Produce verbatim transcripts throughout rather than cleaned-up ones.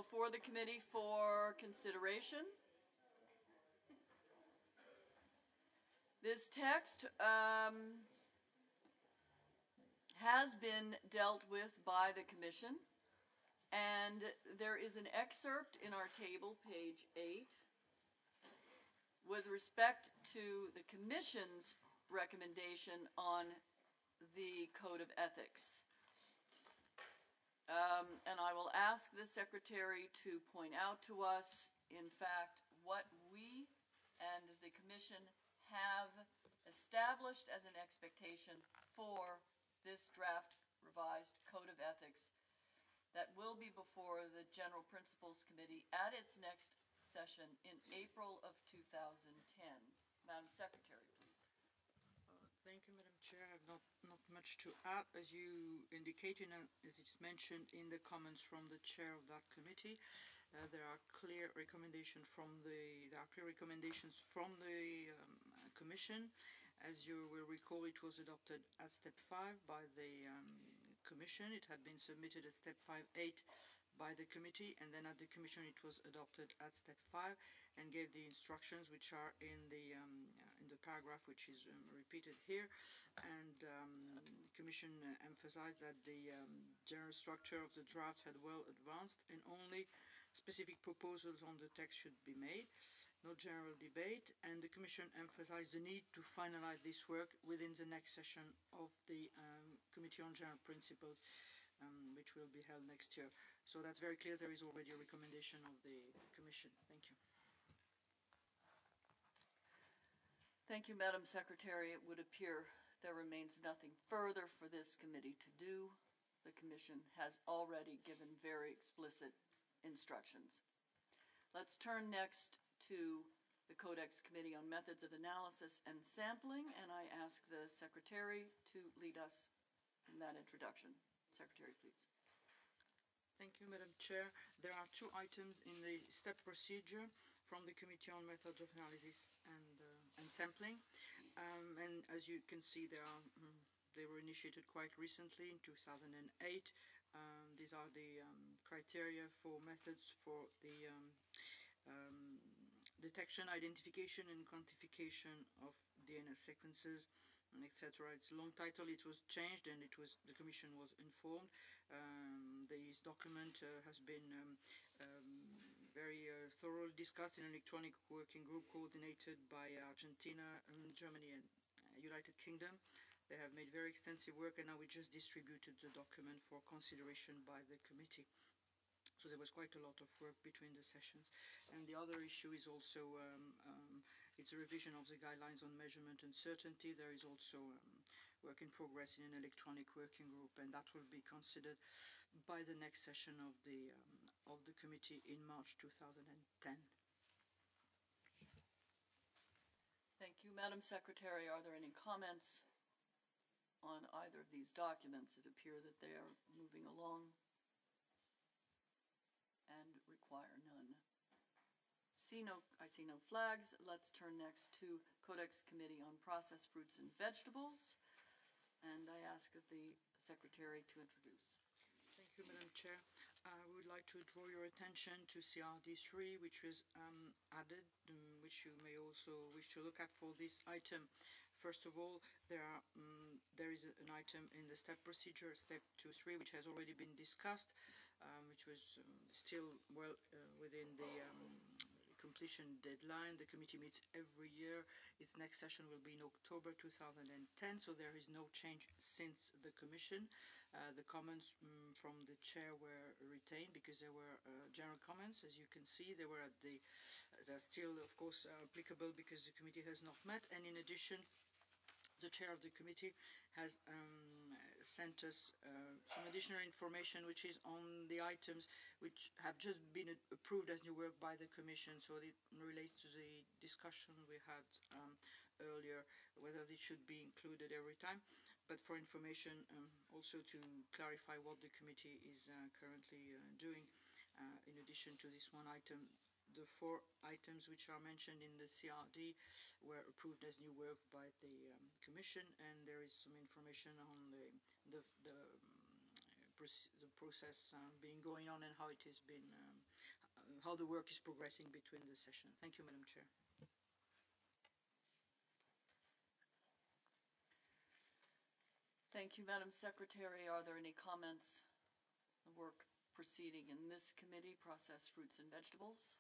before the committee for consideration. This text um, has been dealt with by the Commission, and there is an excerpt in our table, page eight, with respect to the Commission's recommendation on the Code of Ethics. Um, and I will ask the Secretary to point out to us, in fact, what we and the Commission have established as an expectation for this draft revised Code of Ethics that will be before the General Principles Committee at its next session in April of two thousand ten. Madam Secretary, please. Uh, thank you, Madam Chair. I have not, not much to add. As you indicated, and as it's mentioned in the comments from the chair of that committee, uh, there are clear recommendations from the there are clear recommendations from the um, Commission. As you will recall, it was adopted as step five by the um, Commission. It had been submitted as step five eight by the committee, and then at the Commission it was adopted at step five and gave the instructions which are in the um, in the paragraph which is um, repeated here. And um, the Commission uh, emphasized that the um, general structure of the draft had well advanced and only specific proposals on the text should be made, no general debate, and the Commission emphasized the need to finalize this work within the next session of the um, Committee on General Principles, um, which will be held next year. So that's very clear. There is already a recommendation of the Commission. Thank you. Thank you, Madam Secretary. It would appear there remains nothing further for this committee to do. The Commission has already given very explicit instructions. Let's turn next to the Codex Committee on Methods of Analysis and Sampling, and I ask the Secretary to lead us in that introduction. Secretary, please. Thank you, Madam Chair. There are two items in the step procedure from the Committee on Methods of Analysis and, uh, and Sampling. Um, and as you can see, they, are, um, they were initiated quite recently in two thousand eight. Um, these are the um, criteria for methods for the um, um, detection, identification, and quantification of D N A sequences, et cetera. It's a long title. It was changed, and it was the Commission was informed. Um, this document uh, has been um, um, very uh, thoroughly discussed in an electronic working group coordinated by Argentina, and Germany, and uh, United Kingdom. They have made very extensive work, and now we just distributed the document for consideration by the committee. So there was quite a lot of work between the sessions. And the other issue is also, um, um, it's a revision of the guidelines on measurement uncertainty. There is also um, work in progress in an electronic working group, and that will be considered by the next session of the, um, of the committee in March two thousand ten. Thank you, Madam Secretary. Are there any comments on either of these documents? It appears that they are moving along and require none. See no, I see no flags. Let's turn next to Codex Committee on Processed Fruits and Vegetables, and I ask the Secretary to introduce. Thank you, Madam Chair. I would like to draw your attention to C R D three, which was um, added, um, which you may also wish to look at for this item. First of all, there, are, um, there is an item in the step procedure, step two three, which has already been discussed, um, which was um, still well uh, within the um, completion deadline. The committee meets every year. Its next session will be in October two thousand ten, so there is no change since the Commission. Uh, the comments um, from the chair were retained because there were uh, general comments. As you can see, they were at the, they're still, of course, uh, applicable because the committee has not met, and in addition, the chair of the committee has um, sent us uh, some additional information which is on the items which have just been approved as new work by the Commission. So it relates to the discussion we had um, earlier, whether this should be included every time. But for information, um, also to clarify what the committee is uh, currently uh, doing, uh, in addition to this one item, the four items which are mentioned in the C R D were approved as new work by the um, Commission, and there is some information on the the, the, um, the process uh, being going on and how it has been um, how the work is progressing between the session. Thank you, Madam Chair. Thank you, Madam Secretary. Are there any comments on work proceeding in this committee, processed fruits and vegetables?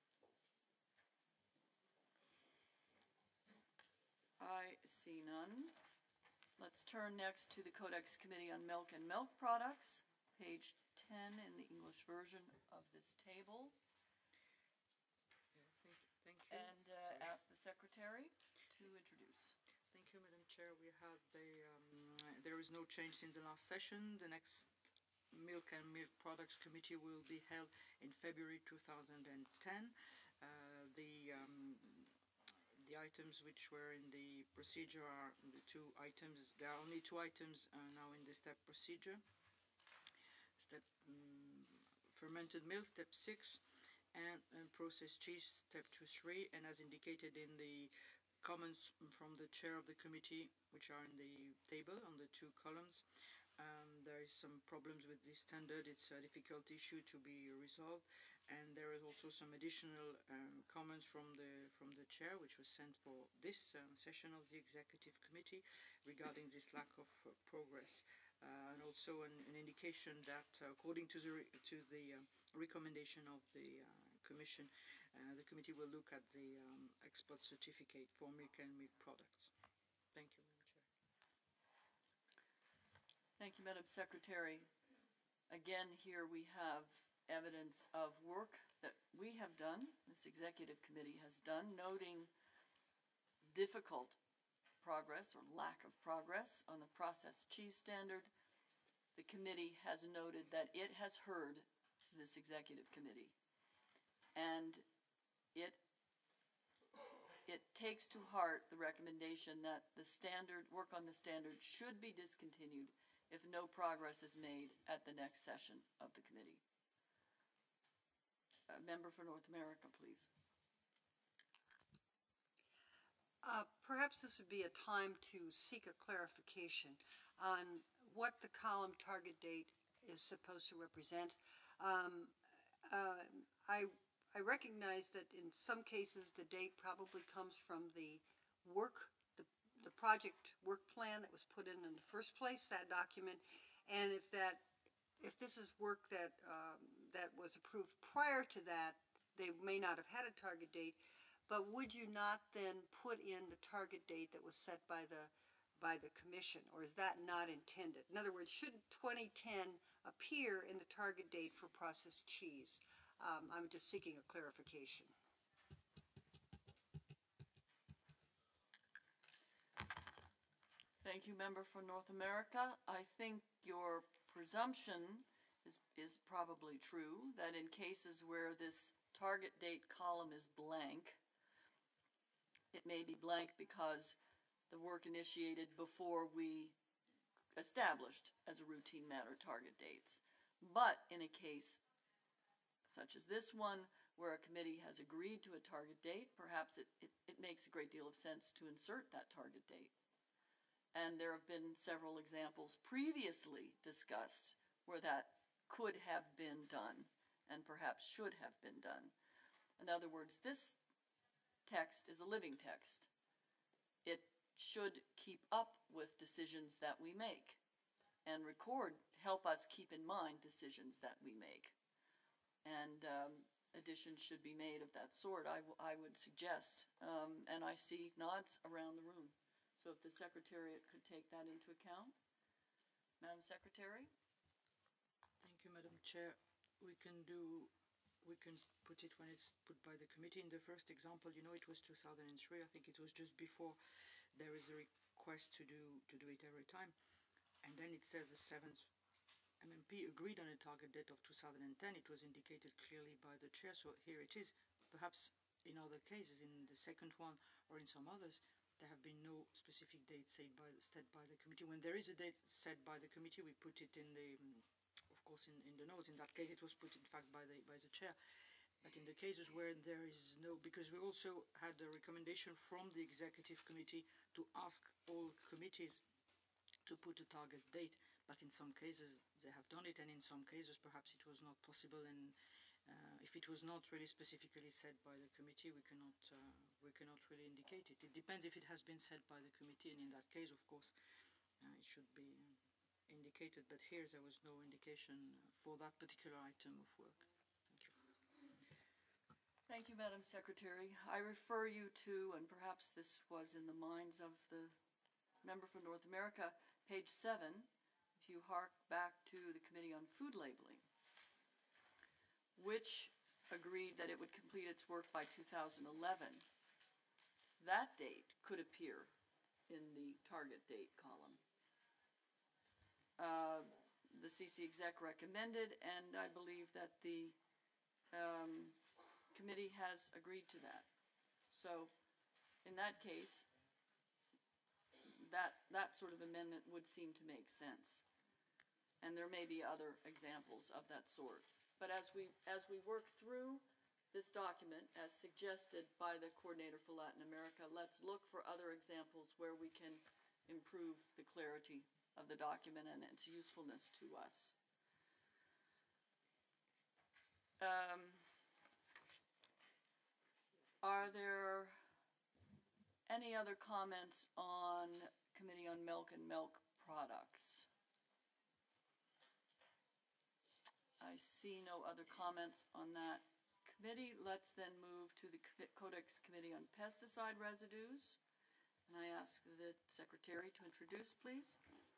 I see none. Let's turn next to the Codex Committee on Milk and Milk Products, page ten in the English version of this table. Yeah, thank, thank you. And uh, ask the Secretary to introduce. Thank you, Madam Chair. We had the, um, there is no change since the last session. The next Milk and Milk Products Committee will be held in February two thousand ten. Uh, the um, The items which were in the procedure are the two items. There are only two items uh, now in the step procedure. Step um, fermented milk, step six, and, and processed cheese, step two, three. And as indicated in the comments from the chair of the committee, which are in the table on the two columns, um, there is some problems with this standard. It's a difficult issue to be resolved. And there is also some additional um, comments from the from the chair, which was sent for this um, session of the executive committee regarding this lack of uh, progress, uh, and also an, an indication that, uh, according to the re to the uh, recommendation of the uh, commission, uh, the committee will look at the um, export certificate for milk and milk products. Thank you, Madam Chair. Thank you, Madam Secretary. Again, here we have evidence of work that we have done, this executive committee has done, noting difficult progress or lack of progress on the processed cheese standard. The committee has noted that it has heard this executive committee, and it it takes to heart the recommendation that the standard, work on the standard should be discontinued if no progress is made at the next session of the committee. A member for North America, please. Uh, perhaps this would be a time to seek a clarification on what the column target date is supposed to represent. Um, uh, I, I recognize that in some cases the date probably comes from the work, the, the project work plan that was put in in the first place, that document, and if that if this is work that um, that was approved prior to that, they may not have had a target date, but would you not then put in the target date that was set by the by the commission, or is that not intended? In other words, should twenty ten appear in the target date for processed cheese? Um, I'm just seeking a clarification. Thank you, member for North America. I think your presumption is, is probably true, that in cases where this target date column is blank, it may be blank because the work initiated before we established as a routine matter target dates. But in a case such as this one, where a committee has agreed to a target date, perhaps it, it, it makes a great deal of sense to insert that target date. And there have been several examples previously discussed where that could have been done and perhaps should have been done. In other words, this text is a living text. It should keep up with decisions that we make and record, help us keep in mind decisions that we make. And um, additions should be made of that sort, I, w I would suggest. Um, and I see nods around the room. So if the Secretariat could take that into account. Madam Secretary? Thank you, Madam Chair. We can do, we can put it when it's put by the committee. In the first example, you know, it was two thousand three. I think it was just before there is a request to do to do it every time. And then it says the seventh M M P agreed on a target date of two thousand ten. It was indicated clearly by the chair, so here it is. Perhaps in other cases, in the second one or in some others, there have been no specific date set by, set by the committee. When there is a date set by the committee, we put it in the, of course, in, in the notes. In that case, it was put, in fact, by the, by the chair. But in the cases where there is no, because we also had a recommendation from the executive committee to ask all committees to put a target date, but in some cases they have done it, and in some cases perhaps it was not possible, and uh, if if it was not really specifically said by the committee, we cannot uh, we cannot really indicate it. It depends if it has been said by the committee, and in that case, of course, uh, it should be indicated. But here, there was no indication for that particular item of work. Thank you. Thank you, Madam Secretary. I refer you to, and perhaps this was in the minds of the member for North America, page seven, if you hark back to the Committee on Food Labeling, which agreed that it would complete its work by two thousand eleven. That date could appear in the target date column. Uh, the C C exec recommended, and I believe that the um, committee has agreed to that. So in that case, that, that sort of amendment would seem to make sense. And there may be other examples of that sort. But as we, as we work through this document, as suggested by the Coordinator for Latin America, let's look for other examples where we can improve the clarity of the document and its usefulness to us. Um, are there any other comments on Committee on Milk and Milk Products? I see no other comments on that committee. Let's then move to the Codex Committee on Pesticide Residues. And I ask the Secretary to introduce, please.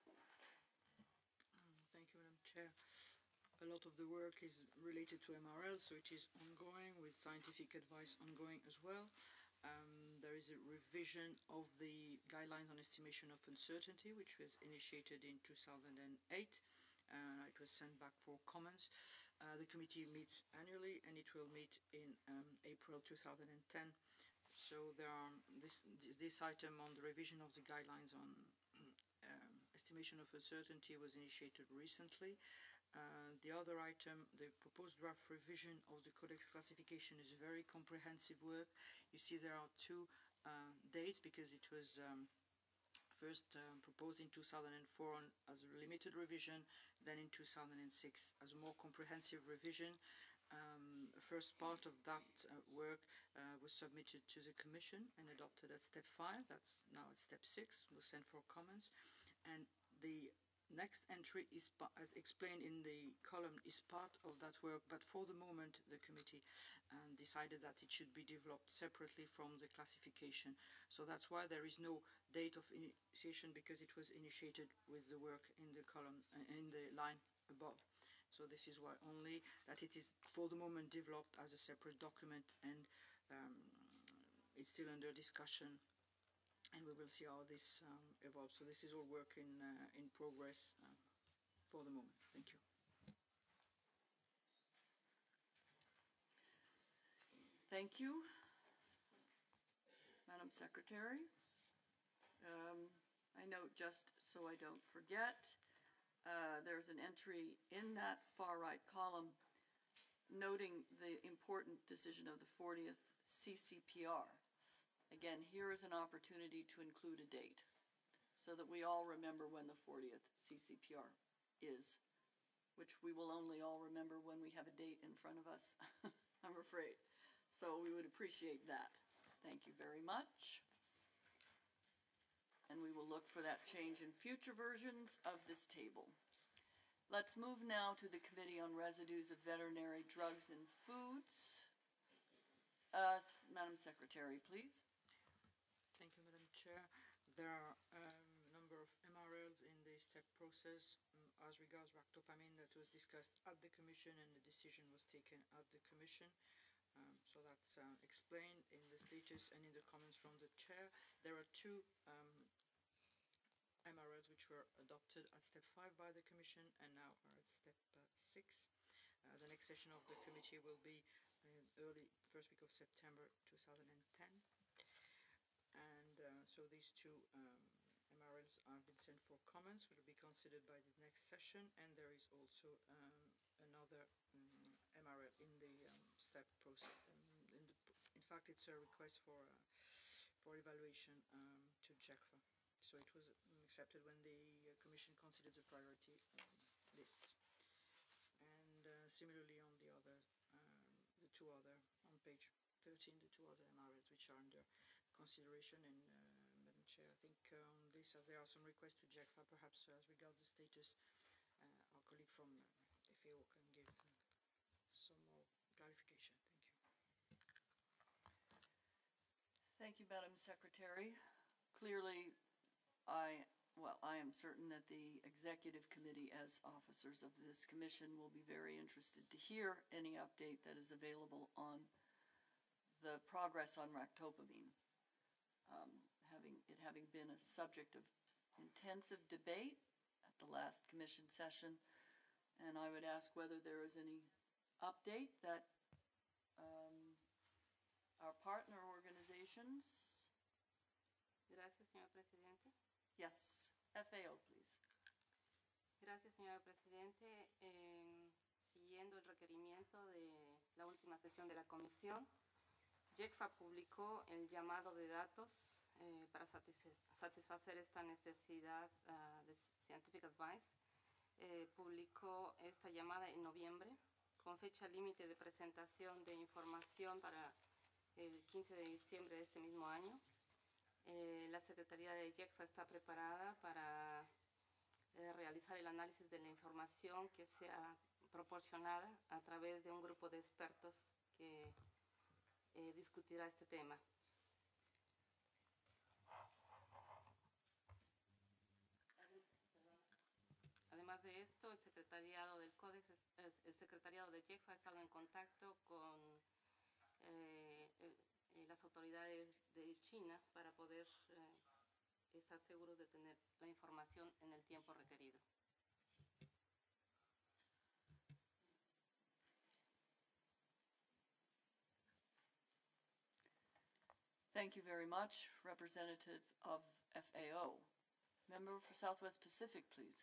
Um, thank you, Madam Chair. A lot of the work is related to M R L, so it is ongoing, with scientific advice ongoing as well. Um, there is a revision of the guidelines on estimation of uncertainty, which was initiated in two thousand eight. Uh, it was sent back for comments. Uh, the committee meets annually, and it will meet in um, April two thousand ten. So there are this, this item on the revision of the guidelines on um, estimation of uncertainty was initiated recently. Uh, the other item, the proposed draft revision of the Codex classification, is very comprehensive work. You see there are two uh, dates because it was um, first um, proposed in two thousand four on, as a limited revision, then in two thousand six as a more comprehensive revision. Um, the first part of that uh, work uh, was submitted to the Commission and adopted at step five. That's now at step six, was sent for comments. And the next entry is, as explained in the column, is part of that work, but for the moment the committee um, decided that it should be developed separately from the classification. So that's why there is no date of initiation, because it was initiated with the work in the column, uh, in the line above. So this is why only that it is for the moment developed as a separate document, and um, it's still under discussion, and we will see how this um, evolves. So this is all work in, uh, in progress uh, for the moment. Thank you. Thank you, Madam Secretary. Um, I note, just so I don't forget, uh, there's an entry in that far right column noting the important decision of the fortieth C C P R. Again, here is an opportunity to include a date so that we all remember when the fortieth C C P R is, which we will only all remember when we have a date in front of us, I'm afraid. So we would appreciate that. Thank you very much. And we will look for that change in future versions of this table. Let's move now to the Committee on Residues of Veterinary Drugs and Foods. Uh, Madam Secretary, please. Thank you, Madam Chair. There are um, a number of M R Ls in the step process um, as regards ractopamine that was discussed at the Commission, and the decision was taken at the Commission. Um, so that's uh, explained in the status and in the comments from the Chair. There are two um, M R Ls which were adopted at step five by the Commission and now are at step uh, six. Uh, the next session of the committee will be in early first week of September two thousand ten. And uh, so these two um, M R Ls have been sent for comments, which will be considered by the next session. And there is also um, another um, M R L in the um, step process. Um, in, the, in fact, it's a request for uh, for evaluation um, to J E C F A. So it was accepted when the uh, Commission considered the priority um, list. And uh, similarly on the other, um, the page thirteen, the two other M R As which are under consideration. And uh, Madam Chair, I think uh, on this uh, there are some requests to J E C F A, perhaps uh, as regards the status. Uh, our colleague from uh, F A O can give uh, some more clarification. Thank you. Thank you, Madam Secretary. Clearly, I, well, I am certain that the Executive Committee, as officers of this commission, will be very interested to hear any update that is available on the progress on ractopamine. Um, having, it having been a subject of intensive debate at the last commission session, and I would ask whether there is any update that um, our partner organizations. Gracias, señor presidente. Yes, F A O, please. Gracias, señor presidente. Eh, siguiendo el requerimiento de la última sesión de la comisión, J E C F A publicó el llamado de datos eh, para satisfa satisfacer esta necesidad uh, de Scientific Advice. Eh, publicó esta llamada en noviembre, con fecha límite de presentación de información para el quince de diciembre de este mismo año. Eh, la Secretaría de J E C F A está preparada para eh, realizar el análisis de la información que sea proporcionada a través de un grupo de expertos que eh, discutirá este tema. Además de esto, el secretariado del Códex, el secretariado de J E C F A ha estado en contacto con eh, eh, las autoridades de China para poder eh, estar seguros de tener la información en el tiempo requerido. Thank you very much, representative of F A O. Member for Southwest Pacific, please.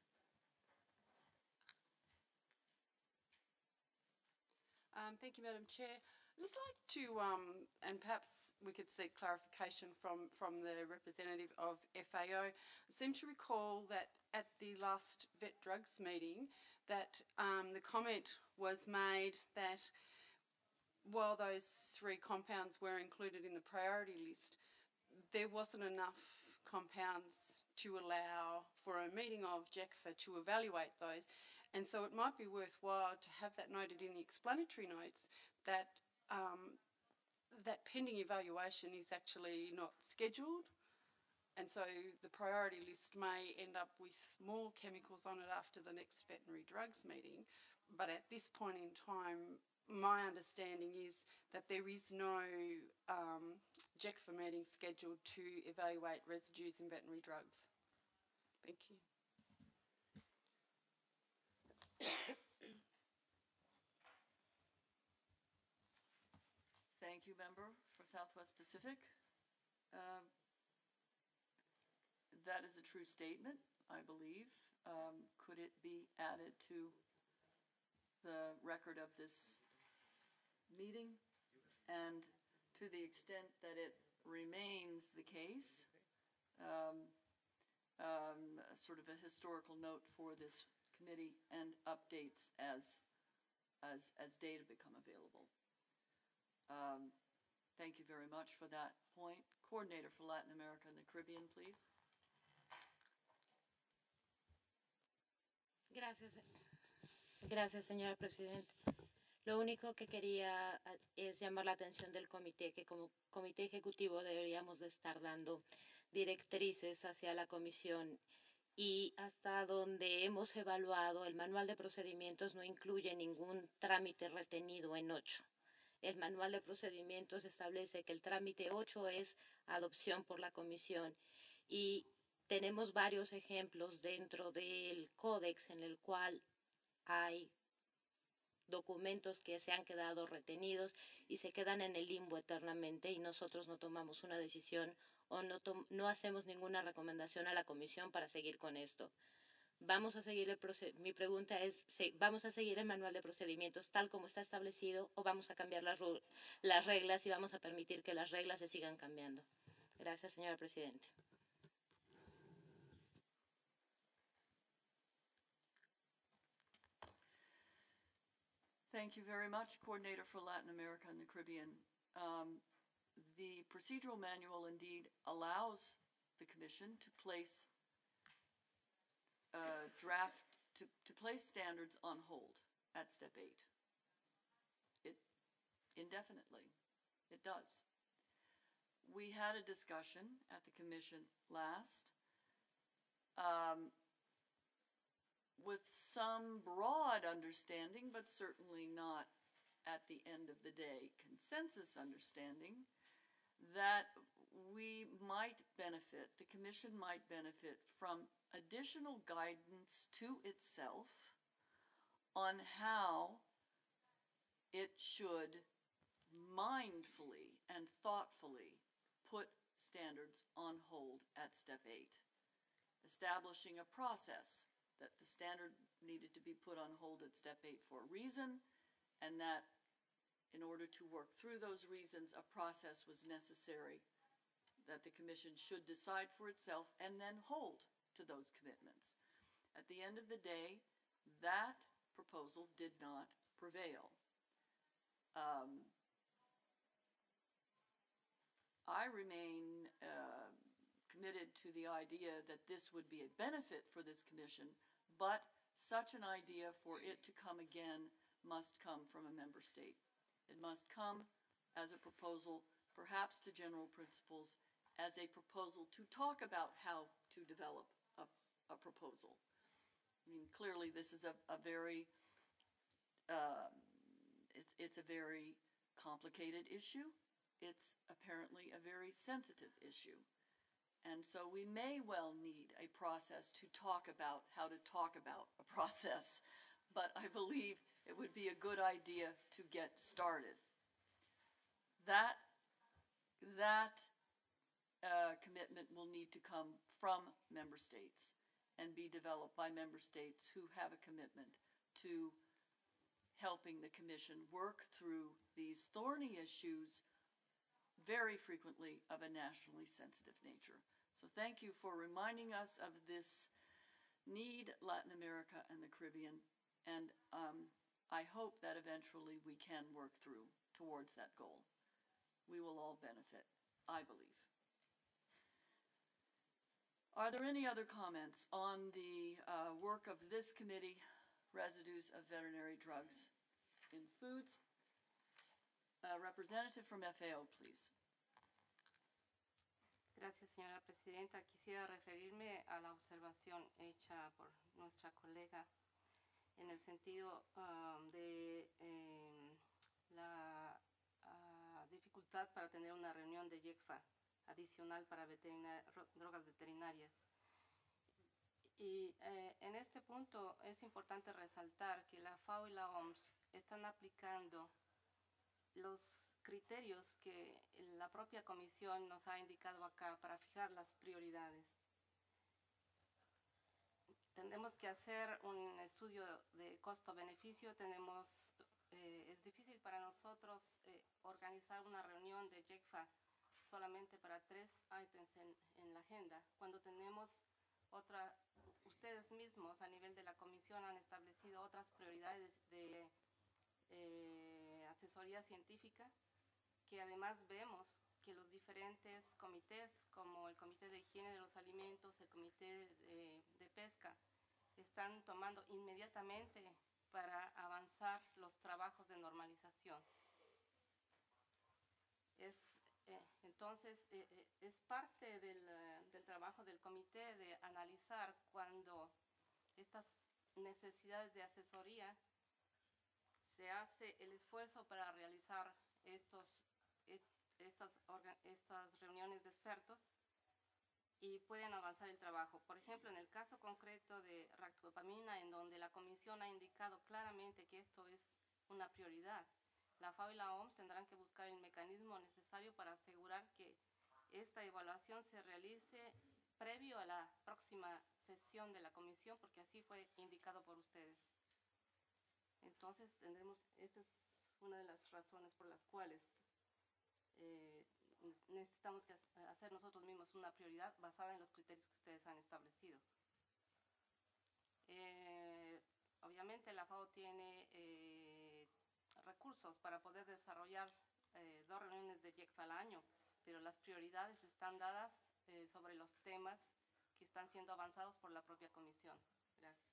Um, thank you, Madam Chair. I'd just like to, um, and perhaps we could seek clarification from, from the representative of F A O. I seem to recall that at the last Vet Drugs meeting that um, the comment was made that while those three compounds were included in the priority list, there wasn't enough compounds to allow for a meeting of J E C F A to evaluate those. And so it might be worthwhile to have that noted in the explanatory notes that um, that pending evaluation is actually not scheduled, and so the priority list may end up with more chemicals on it after the next veterinary drugs meeting. But at this point in time, my understanding is that there is no um, J E C F A meeting scheduled to evaluate residues in veterinary drugs. Thank you. Thank you, member for Southwest Pacific. Uh, that is a true statement, I believe. Um, could it be added to the record of this meeting? And to the extent that it remains the case, um, um, sort of a historical note for this committee and updates as, as, as data become available. Um, thank you very much for that point. Coordinator for Latin America and the Caribbean, please. Gracias. Gracias, señora Presidenta. Lo único que quería es llamar la atención del comité, que como comité ejecutivo deberíamos de estar dando directrices hacia la comisión, y hasta donde hemos evaluado, el manual de procedimientos no incluye ningún trámite retenido en ocho. El manual de procedimientos establece que el trámite ocho es adopción por la comisión, y tenemos varios ejemplos dentro del códex en el cual hay documentos que se han quedado retenidos y se quedan en el limbo eternamente, y nosotros no tomamos una decisión o no, no hacemos ninguna recomendación a la comisión para seguir con esto. Vamos a seguir el mi pregunta es, ¿vamos a seguir el manual de procedimientos tal como está establecido o vamos a cambiar las, las reglas y vamos a permitir que las reglas se sigan cambiando? Gracias, señora Presidenta. Thank you very much, Coordinator for Latin America and the Caribbean. Um, the procedural manual indeed allows the Commission to place uh, draft, to, to place standards on hold at step eight. It indefinitely. It does. We had a discussion at the Commission last um, with some broad understanding, but certainly not at the end of the day consensus understanding, that we might benefit, the Commission might benefit from additional guidance to itself on how it should mindfully and thoughtfully put standards on hold at step eight, establishing a process that the standard needed to be put on hold at step eight for a reason, and that in order to work through those reasons, a process was necessary that the Commission should decide for itself and then hold to those commitments. At the end of the day, that proposal did not prevail. Um, I remain uh, committed to the idea that this would be a benefit for this Commission, but such an idea, for it to come again, must come from a member state. It must come as a proposal, perhaps to general principles, as a proposal to talk about how to develop a, a proposal. I mean, clearly this is a, a very, uh, it's, it's a very complicated issue. It's apparently a very sensitive issue. And so we may well need a process to talk about how to talk about a process, but I believe it would be a good idea to get started. That, that uh, commitment will need to come from member states and be developed by member states who have a commitment to helping the Commission work through these thorny issues, very frequently of a nationally sensitive nature. So thank you for reminding us of this need, Latin America and the Caribbean, and um, I hope that eventually we can work through towards that goal. We will all benefit, I believe. Are there any other comments on the uh, work of this committee, residues of veterinary drugs in foods? Uh, representative from F A O, please. Gracias, señora presidenta. Quisiera referirme a la observación hecha por nuestra colega en el sentido um, de eh, la uh, dificultad para tener una reunión de YECFA adicional para veterinar, drogas veterinarias. Y eh, en este punto es importante resaltar que la F A O y la O M S están aplicando los criterios que la propia Comisión nos ha indicado acá para fijar las prioridades. Tenemos que hacer un estudio de costo-beneficio. Tenemos, eh, es difícil para nosotros eh, organizar una reunión de YECFA solamente para tres ítems en, en la agenda, cuando tenemos otra, ustedes mismos a nivel de la Comisión han establecido otras prioridades de eh, asesoría científica, que además vemos que los diferentes comités, como el Comité de Higiene de los Alimentos, el Comité de, de Pesca, están tomando inmediatamente para avanzar los trabajos de normalización. Es, eh, entonces, eh, eh, es parte del, del trabajo del comité de analizar cuando estas necesidades de asesoría se hace el esfuerzo para realizar estos, est, estas, orga, estas reuniones de expertos y pueden avanzar el trabajo. Por ejemplo, en el caso concreto de ractopamina, en donde la Comisión ha indicado claramente que esto es una prioridad, la F A O y la O M S tendrán que buscar el mecanismo necesario para asegurar que esta evaluación se realice previo a la próxima sesión de la Comisión, porque así fue indicado por ustedes. Entonces, tendremos, esta es una de las razones por las cuales eh, necesitamos que hacer nosotros mismos una prioridad basada en los criterios que ustedes han establecido. Eh, obviamente la F A O tiene eh, recursos para poder desarrollar eh, dos reuniones de JECFA al año, pero las prioridades están dadas eh, sobre los temas que están siendo avanzados por la propia comisión. Gracias.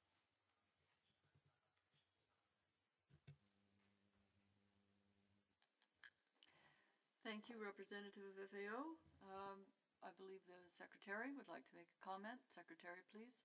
Thank you, Representative of F A O. Um, I believe the Secretary would like to make a comment. Secretary, please.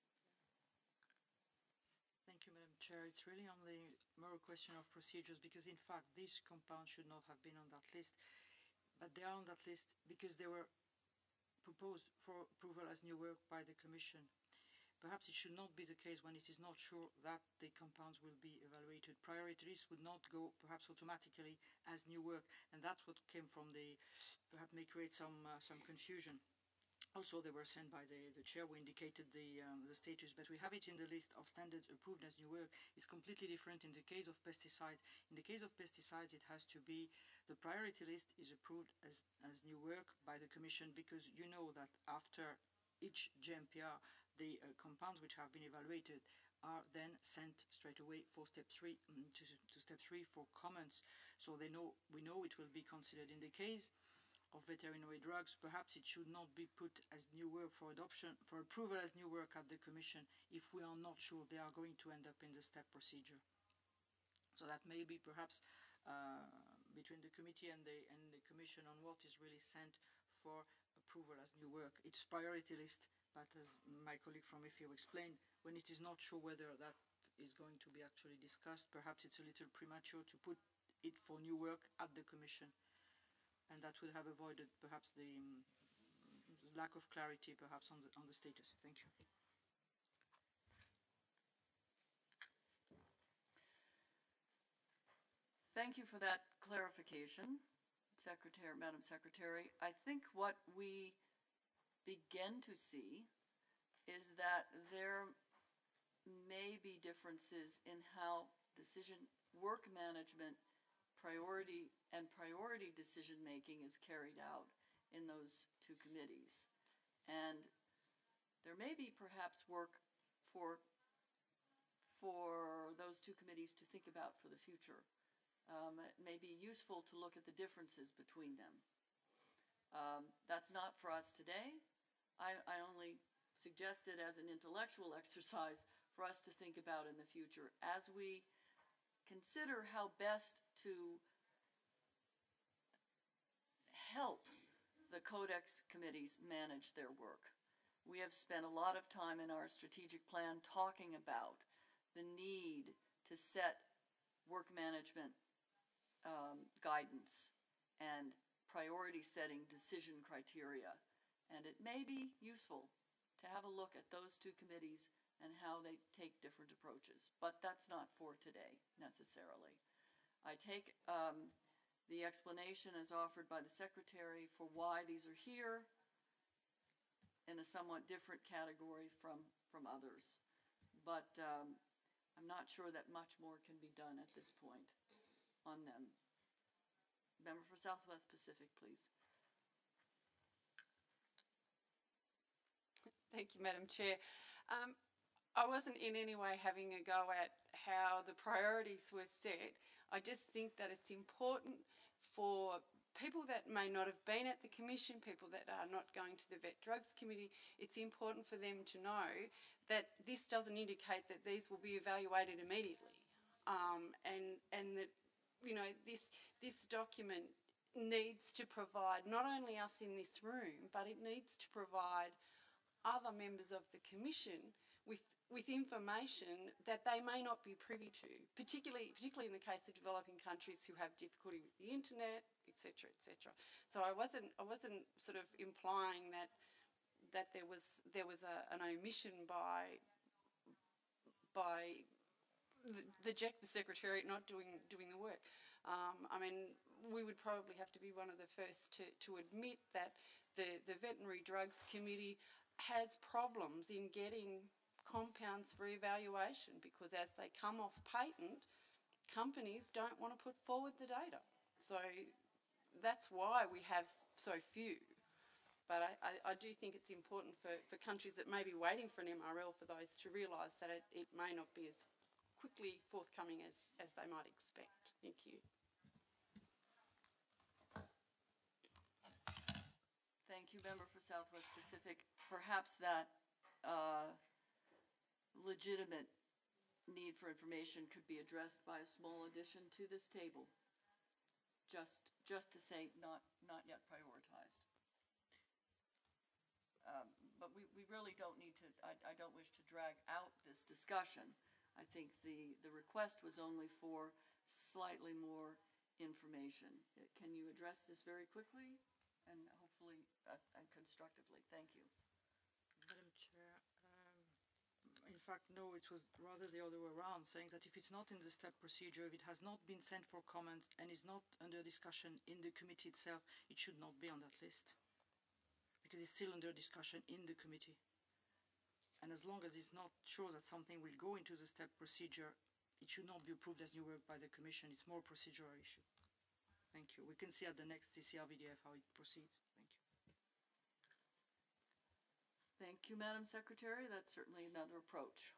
Thank you, Madam Chair. It's really only more a question of procedures because, in fact, these compounds should not have been on that list. But they are on that list because they were proposed for approval as new work by the Commission. Perhaps it should not be the case when it is not sure that the compounds will be evaluated. Priority lists would not go perhaps automatically as new work, and that's what came from the, perhaps may create some uh, some confusion. Also, they were sent by the, the chair who indicated the, um, the status, but we have it in the list of standards approved as new work. It's completely different in the case of pesticides. In the case of pesticides, it has to be, the priority list is approved as, as new work by the Commission because you know that after each G M P R, the uh, compounds which have been evaluated are then sent straight away for step three, um, to, to step three for comments. So they know, we know it will be considered. In the case of veterinary drugs, perhaps it should not be put as new work for adoption, for approval as new work at the Commission if we are not sure they are going to end up in the step procedure. So that may be perhaps uh, between the committee and the, and the Commission on what is really sent for approval as new work. It's priority list, but as my colleague from F A O explained, when it is not sure whether that is going to be actually discussed, perhaps it's a little premature to put it for new work at the Commission. And that would have avoided perhaps the um, lack of clarity perhaps on the, on the status. Thank you. Thank you for that clarification, Secretary, Madam Secretary. I think what we begin to see is that there may be differences in how decision work management priority and priority decision making is carried out in those two committees. And there may be perhaps work for for those two committees to think about for the future. Um, it may be useful to look at the differences between them. Um, that's not for us today. I, I only suggest it as an intellectual exercise for us to think about in the future as we consider how best to help the Codex committees manage their work. We have spent a lot of time in our strategic plan talking about the need to set work management um, guidance and priority setting decision criteria. And it may be useful to have a look at those two committees and how they take different approaches. But that's not for today, necessarily. I take um, the explanation as offered by the Secretary for why these are here in a somewhat different category from, from others. But um, I'm not sure that much more can be done at this point on them. Member for Southwest Pacific, please. Thank you, Madam Chair. Um, I wasn't in any way having a go at how the priorities were set. I just think that it's important for people that may not have been at the Commission, people that are not going to the Vet Drugs Committee, it's important for them to know that this doesn't indicate that these will be evaluated immediately. Um, and, and that, you know, this, this document needs to provide not only us in this room, but it needs to provide other members of the Commission with with information that they may not be privy to, particularly particularly in the case of developing countries who have difficulty with the internet, et cetera, et cetera. So I wasn't I wasn't sort of implying that that there was there was a, an omission by by the, the J E C F A Secretariat not doing doing the work. Um, I mean, we would probably have to be one of the first to, to admit that the, the Veterinary Drugs Committee has problems in getting compounds for evaluation because as they come off patent, companies don't want to put forward the data. So that's why we have so few. But I, I, I do think it's important for, for countries that may be waiting for an M R L for those to realise that it, it may not be as quickly forthcoming as, as they might expect. Thank you. Thank you, Member for Southwest Pacific. Perhaps that uh, legitimate need for information could be addressed by a small addition to this table. Just, just to say, not, not yet prioritized. Um, but we, we really don't need to, I, I don't wish to drag out this discussion. I think the, the request was only for slightly more information. Uh, Can you address this very quickly and hopefully uh, and constructively? Thank you. Madam Chair, um, in fact, no, it was rather the other way around, saying that if it's not in the step procedure, if it has not been sent for comment and is not under discussion in the committee itself, it should not be on that list, because it's still under discussion in the committee. And as long as it's not sure that something will go into the step procedure, it should not be approved as new work by the Commission. It's more procedural issue. Thank you. We can see at the next C C R V D F how it proceeds. Thank you. Thank you, Madam Secretary. That's certainly another approach.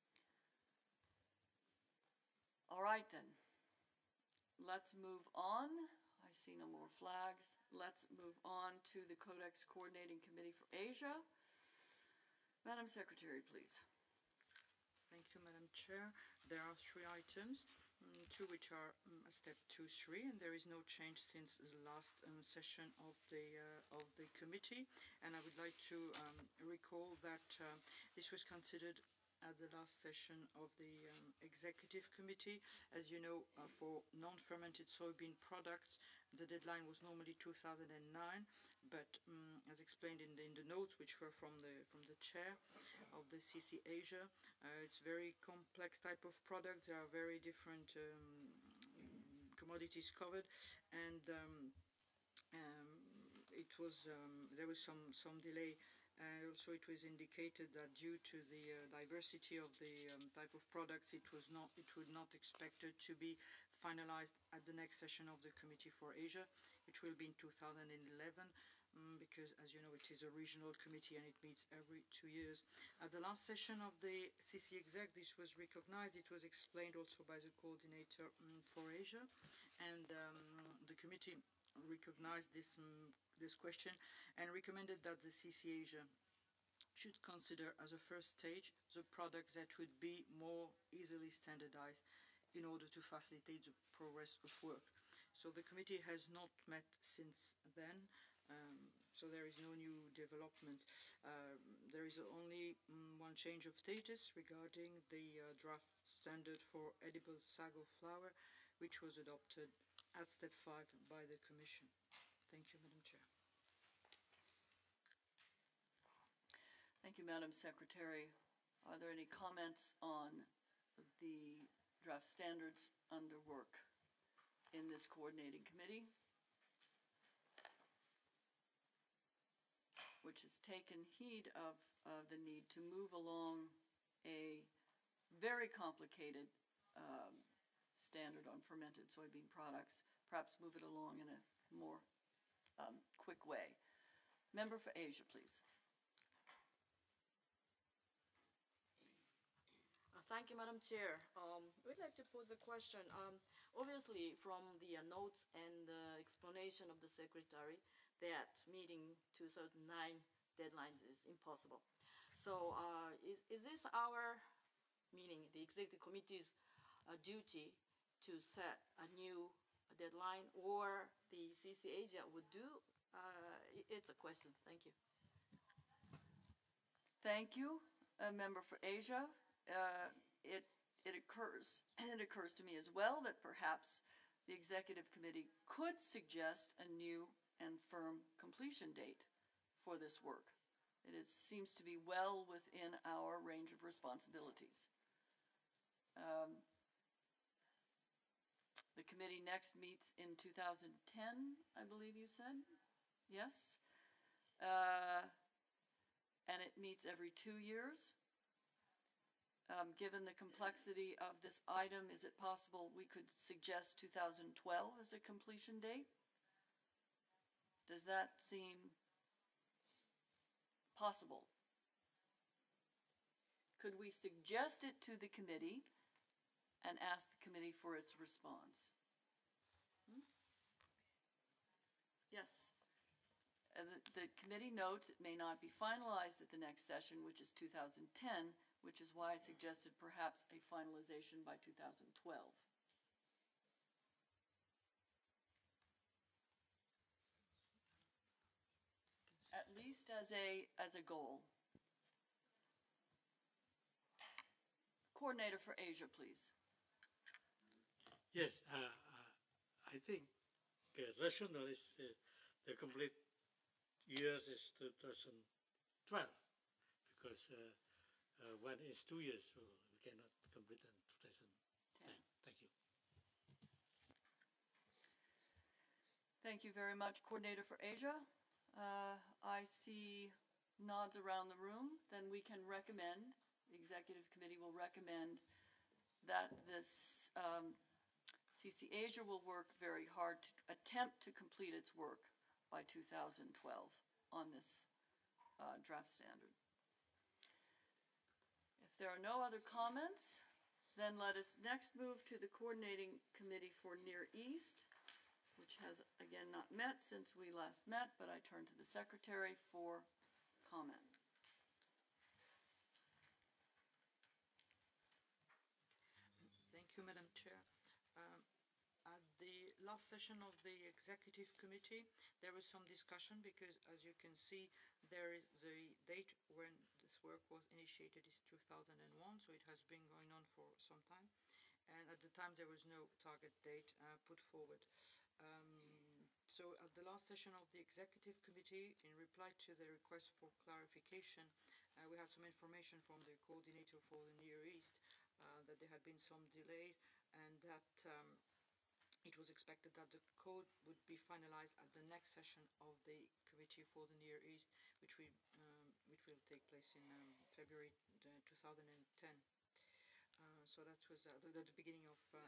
All right, then. Let's move on. I see no more flags. Let's move on to the Codex Coordinating Committee for Asia. Madam Secretary, please. Thank you, Madam Chair. There are three items, um, two which are um, step two, three, and there is no change since the last um, session of the uh, of the committee. And I would like to um, recall that uh, this was considered at the last session of the um, executive committee. As you know, uh, for non-fermented soybean products, the deadline was normally two thousand nine, but um, as explained in the, in the notes, which were from the from the chair of the C C Asia, uh, it's very complex type of product. There are very different um, commodities covered, and um, um, it was um, there was some some delay. And also it was indicated that due to the uh, diversity of the um, type of products, it was not, it would not expected to be finalized at the next session of the Committee for Asia, which will be in two thousand eleven, um, because as you know, it is a regional committee and it meets every two years. At the last session of the C C Exec, this was recognized. It was explained also by the coordinator um, for Asia, and um, the committee recognized this um, this question and recommended that the C C Asia should consider as a first stage the products that would be more easily standardized in order to facilitate the progress of work. So the committee has not met since then, um, so there is no new development. Uh, there is only um, one change of status regarding the uh, draft standard for edible sago flour, which was adopted at step five by the Commission. Thank you, Madam Chair. Thank you, Madam Secretary. Are there any comments on the draft standards under work in this coordinating committee, which has taken heed of, of the need to move along a very complicated um, standard on fermented soybean products, perhaps move it along in a more um, quick way? Member for Asia, please. Uh, Thank you, Madam Chair. Um, we'd like to pose a question. Um, obviously, from the uh, notes and the explanation of the Secretary, that meeting two thousand nine deadlines is impossible. So uh, is, is this our, meaning the Executive Committee's uh, duty to set a new deadline, or the C C Asia would do? Uh, it's a question. Thank you. Thank you, a member for Asia. Uh, it it occurs it occurs to me as well that perhaps the executive committee could suggest a new and firm completion date for this work. It is, seems to be well within our range of responsibilities. Um, the committee next meets in two thousand ten, I believe you said. Yes. Uh, and it meets every two years. Um, given the complexity of this item, is it possible we could suggest two thousand twelve as a completion date? Does that seem possible? Could we suggest it to the committee and ask the committee for its response? Hmm? Yes. uh, the, the committee notes it may not be finalized at the next session, which is two thousand ten, which is why I suggested perhaps a finalization by two thousand twelve. At least as a, as a goal. Coordinator for Asia, please. Yes, uh, uh, I think uh, rational is uh, the complete years is two thousand twelve because uh, uh, one is two years, so we cannot complete in two thousand ten. Thank you. Thank you very much, Coordinator for Asia. Uh, I see nods around the room. Then we can recommend, the Executive Committee will recommend that this um, C C Asia will work very hard to attempt to complete its work by two thousand twelve on this uh, draft standard. If there are no other comments, then let us next move to the Coordinating Committee for Near East, which has again not met since we last met, but I turn to the Secretary for comment. Thank you, Madam Chair. Um, at the last session of the Executive Committee, there was some discussion because, as you can see, there is the date when this work was initiated is two thousand one, so it has been going on for some time. And at the time, there was no target date uh, put forward. Um, so at the last session of the Executive Committee, in reply to the request for clarification, uh, we had some information from the coordinator for the Near East uh, that there had been some delays and that um, it was expected that the code would be finalized at the next session of the Committee for the Near East, which, we, um, which will take place in um, February uh, two thousand ten. Uh, so that was uh, the, the beginning of... Uh,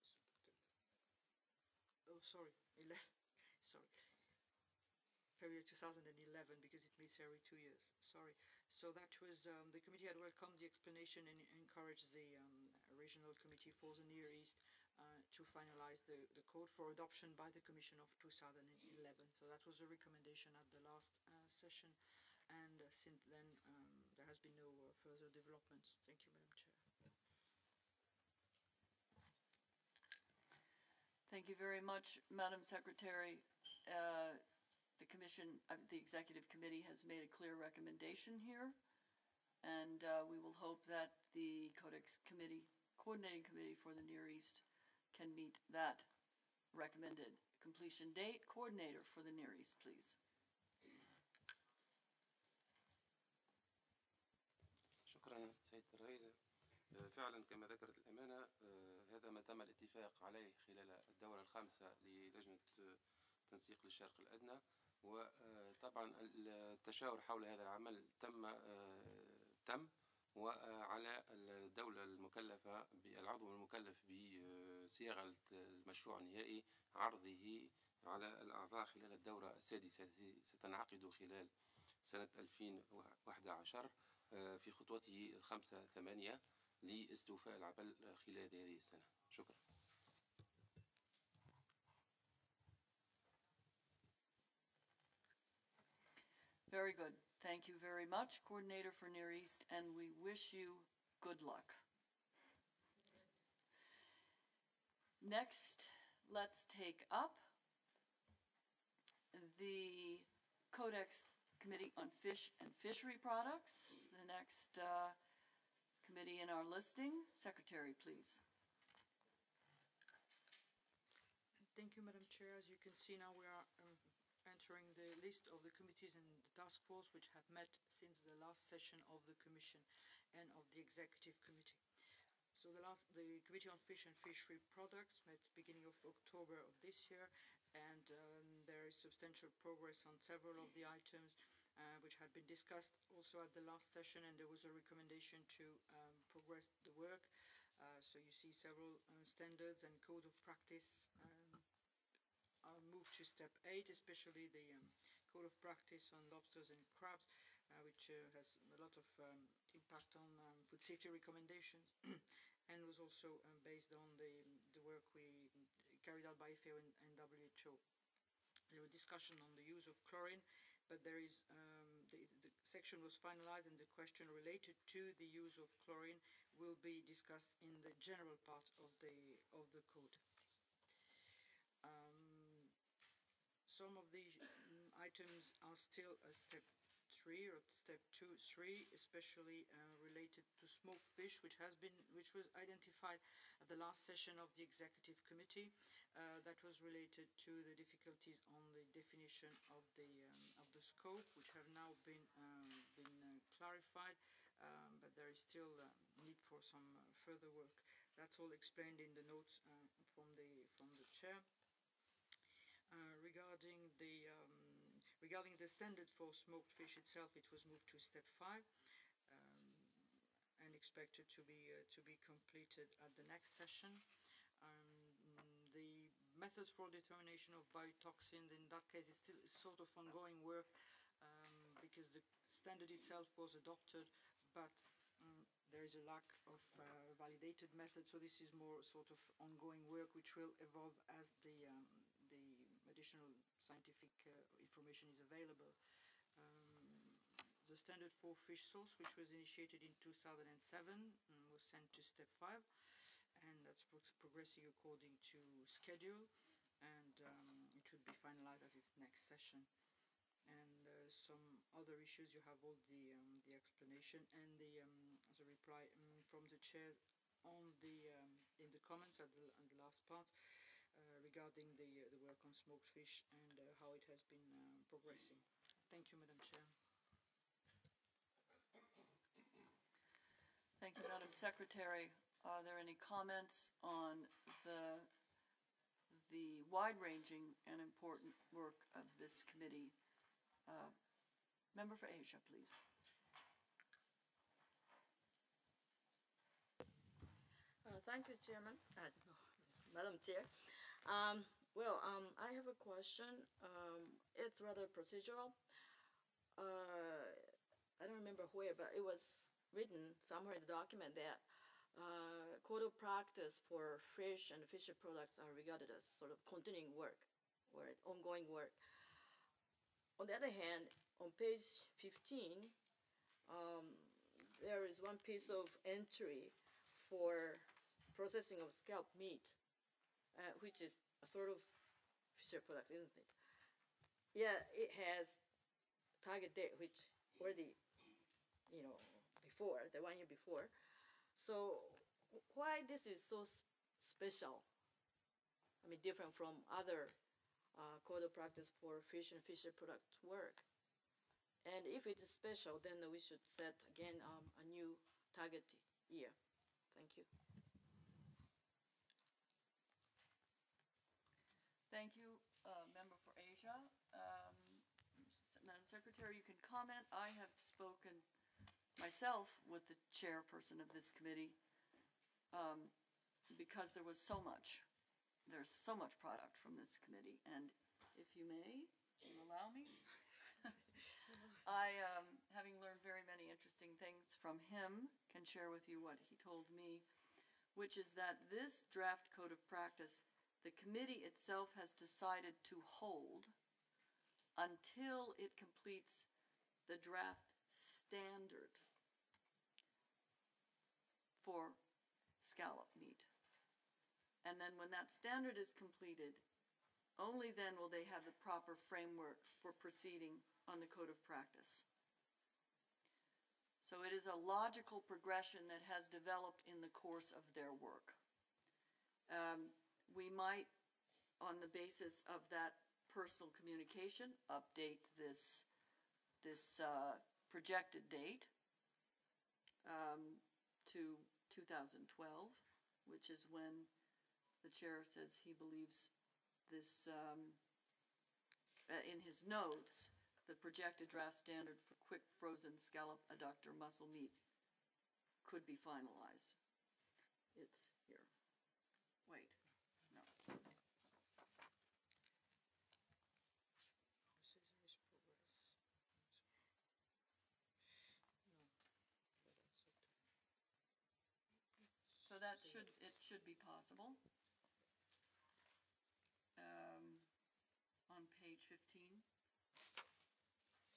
oh, sorry, eleven, sorry. February two thousand eleven, because it meets every two years. Sorry. So that was, um, the committee had welcomed the explanation and encouraged the um, Regional Committee for the Near East uh, to finalize the, the code for adoption by the Commission of two thousand eleven. So that was a recommendation at the last uh, session. And uh, since then, um, there has been no uh, further developments. Thank you, Madam Chair. Thank you very much, Madam Secretary. Uh, the Commission, uh, the Executive Committee has made a clear recommendation here, and uh, we will hope that the Codex Committee, Coordinating Committee for the Near East can meet that recommended completion date. Coordinator for the Near East, please. شكرا سيدة الرئيسة. فعلا كما ذكرت الأمانة هذا ما تم الاتفاق عليه خلال الدورة الخامسة للجنة تنسيق للشرق الأدنى، وطبعا التشاور حول هذا العمل تم تم وعلى الدولة المكلفة بالعضو المكلف بصياغة المشروع النهائي عرضه على الأعضاء خلال الدورة السادسة التي ستنعقد خلال سنة ألفين وأحد عشر في خطوته الخمسة ثمانية لاستوفاء العمل خلال هذه السنة. شكرا. Very good. Thank you very much, Coordinator for Near East, and we wish you good luck. Next, let's take up the Codex Committee on Fish and Fishery Products, the next uh, committee in our listing. Secretary, please. Thank you, Madam Chair. As you can see now, we are um, entering the list of the committees and the task force which have met since the last session of the Commission and of the Executive Committee. So the last, the Committee on Fish and Fishery Products met beginning of October of this year, and um, there is substantial progress on several of the items uh, which had been discussed also at the last session, and there was a recommendation to um, progress the work. Uh, so you see several uh, standards and code of practice um, are moved to step eight, especially the um, code of practice on lobsters and crabs, uh, which uh, has a lot of um, impact on um, food safety recommendations and was also um, based on the, the work we carried out by F A O and, and W H O. There was discussion on the use of chlorine but there is um, the, the section was finalized, and the question related to the use of chlorine will be discussed in the general part of the of the code. Um, some of the um, items are still a step three or step two, three, especially uh, related to smoked fish, which has been, which was identified at the last session of the executive committee. Uh, that was related to the difficulties on the definition of the um, of the scope, which have now been um, been uh, clarified, um, but there is still uh, need for some uh, further work. That's all explained in the notes uh, from the from the chair. Uh, regarding the um, regarding the standard for smoked fish itself, it was moved to step five um, and expected to be uh, to be completed at the next session. Um, the methods for determination of biotoxins, in that case, is still sort of ongoing work um, because the standard itself was adopted, but um, there is a lack of uh, validated method, so this is more sort of ongoing work which will evolve as the um, the additional scientific uh, information is available. Um, the standard for fish source, which was initiated in two thousand seven, um, was sent to step five, and that's pro progressing according to schedule, and um, it should be finalized at its next session. And uh, some other issues, you have all the um, the explanation and the um, the reply um, from the chair on the um, in the comments at the, at the last part. Uh, regarding the, uh, the work on smoked fish and uh, how it has been uh, progressing. Thank you, Madam Chair. Thank you, Madam Secretary. Are there any comments on the, the wide-ranging and important work of this committee? Uh, member for Asia, please. Uh, thank you, Chairman. Uh, no, Madam Chair. Um, well, um, I have a question. Um, it's rather procedural. Uh, I don't remember where, but it was written somewhere in the document that uh, code of practice for fish and fishery products are regarded as sort of continuing work or ongoing work. On the other hand, on page fifteen, um, there is one piece of entry for processing of scalp meat. Uh, which is a sort of fishery product, isn't it? Yeah, it has target date, which already, you know, before, the one year before. So why this is so special? I mean, different from other uh, code of practice for fish and fishery product work. And if it is special, then we should set, again, um, a new target year. Thank you. Thank you, uh, Member for Asia. Um, Madam Secretary, you can comment. I have spoken myself with the chairperson of this committee um, because there was so much. There's so much product from this committee. And if you may, you allow me, I, um, having learned very many interesting things from him, can share with you what he told me, which is that this draft code of practice the committee itself has decided to hold until it completes the draft standard for scallop meat. And then when that standard is completed, only then will they have the proper framework for proceeding on the code of practice. So it is a logical progression that has developed in the course of their work. Um, We might, on the basis of that personal communication, update this, this uh, projected date um, to two thousand twelve, which is when the chair says he believes this, um, uh, in his notes, the projected draft standard for quick frozen scallop adductor muscle meat could be finalized. It's here. Wait. So that should, it should be possible. Um, on page fifteen.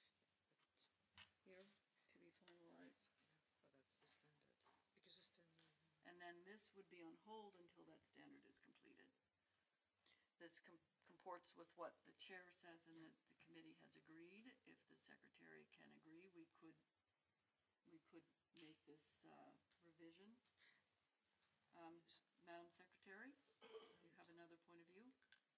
and this would be on hold until that standard is completed. This com- comports with what the chair says and that the committee has agreed. If the secretary can agree, we could we could make this uh, revision. Um, Madam Secretary, do you have another point of view?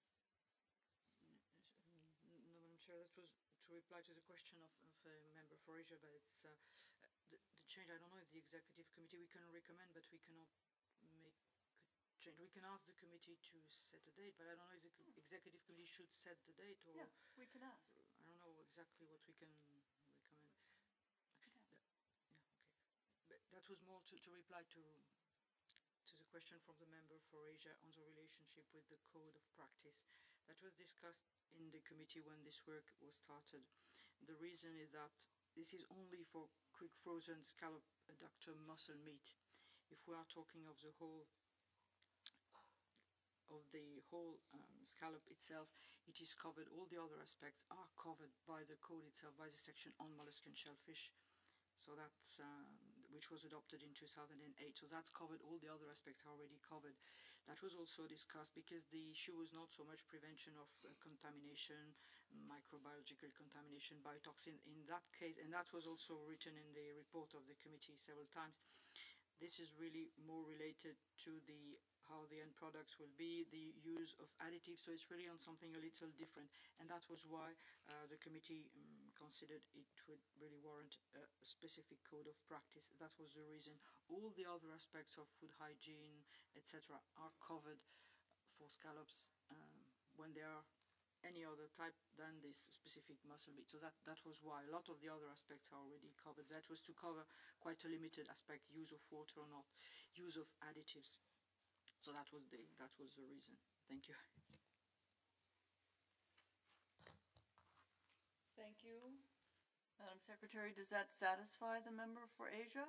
No, Madam Chair, that was to reply to the question of, of uh, Member for Asia, but it's uh, the, the change. I don't know if the executive committee we can recommend, but we cannot make change. We can ask the committee to set a date, but I don't know if the co- executive committee should set the date or Yeah, we can ask. I don't know exactly what we can recommend. We can ask. Yeah, okay. But that was more to, to reply to to the question from the member for Asia on the relationship with the code of practice. That was discussed in the committee when this work was started. The reason is that this is only for quick frozen scallop adductor muscle meat. If we are talking of the whole of the whole um, scallop itself, it is covered. All the other aspects are covered by the code itself, by the section on mollusk and shellfish. So that's um, which was adopted in two thousand eight. So that's covered. All the other aspects are already covered. That was also discussed because the issue was not so much prevention of uh, contamination, microbiological contamination by toxin in that case, and that was also written in the report of the committee several times. This is really more related to the how the end products will be, the use of additives, so it's really on something a little different, and that was why uh, the committee um, considered it would really warrant a, a specific code of practice. That was the reason. All the other aspects of food hygiene, et cetera, are covered for scallops um, when they are any other type than this specific muscle meat. So that, that was why a lot of the other aspects are already covered. That was to cover quite a limited aspect, use of water or not, use of additives. So that was the that was the reason. Thank you. Thank you. Madam Secretary, does that satisfy the member for Asia?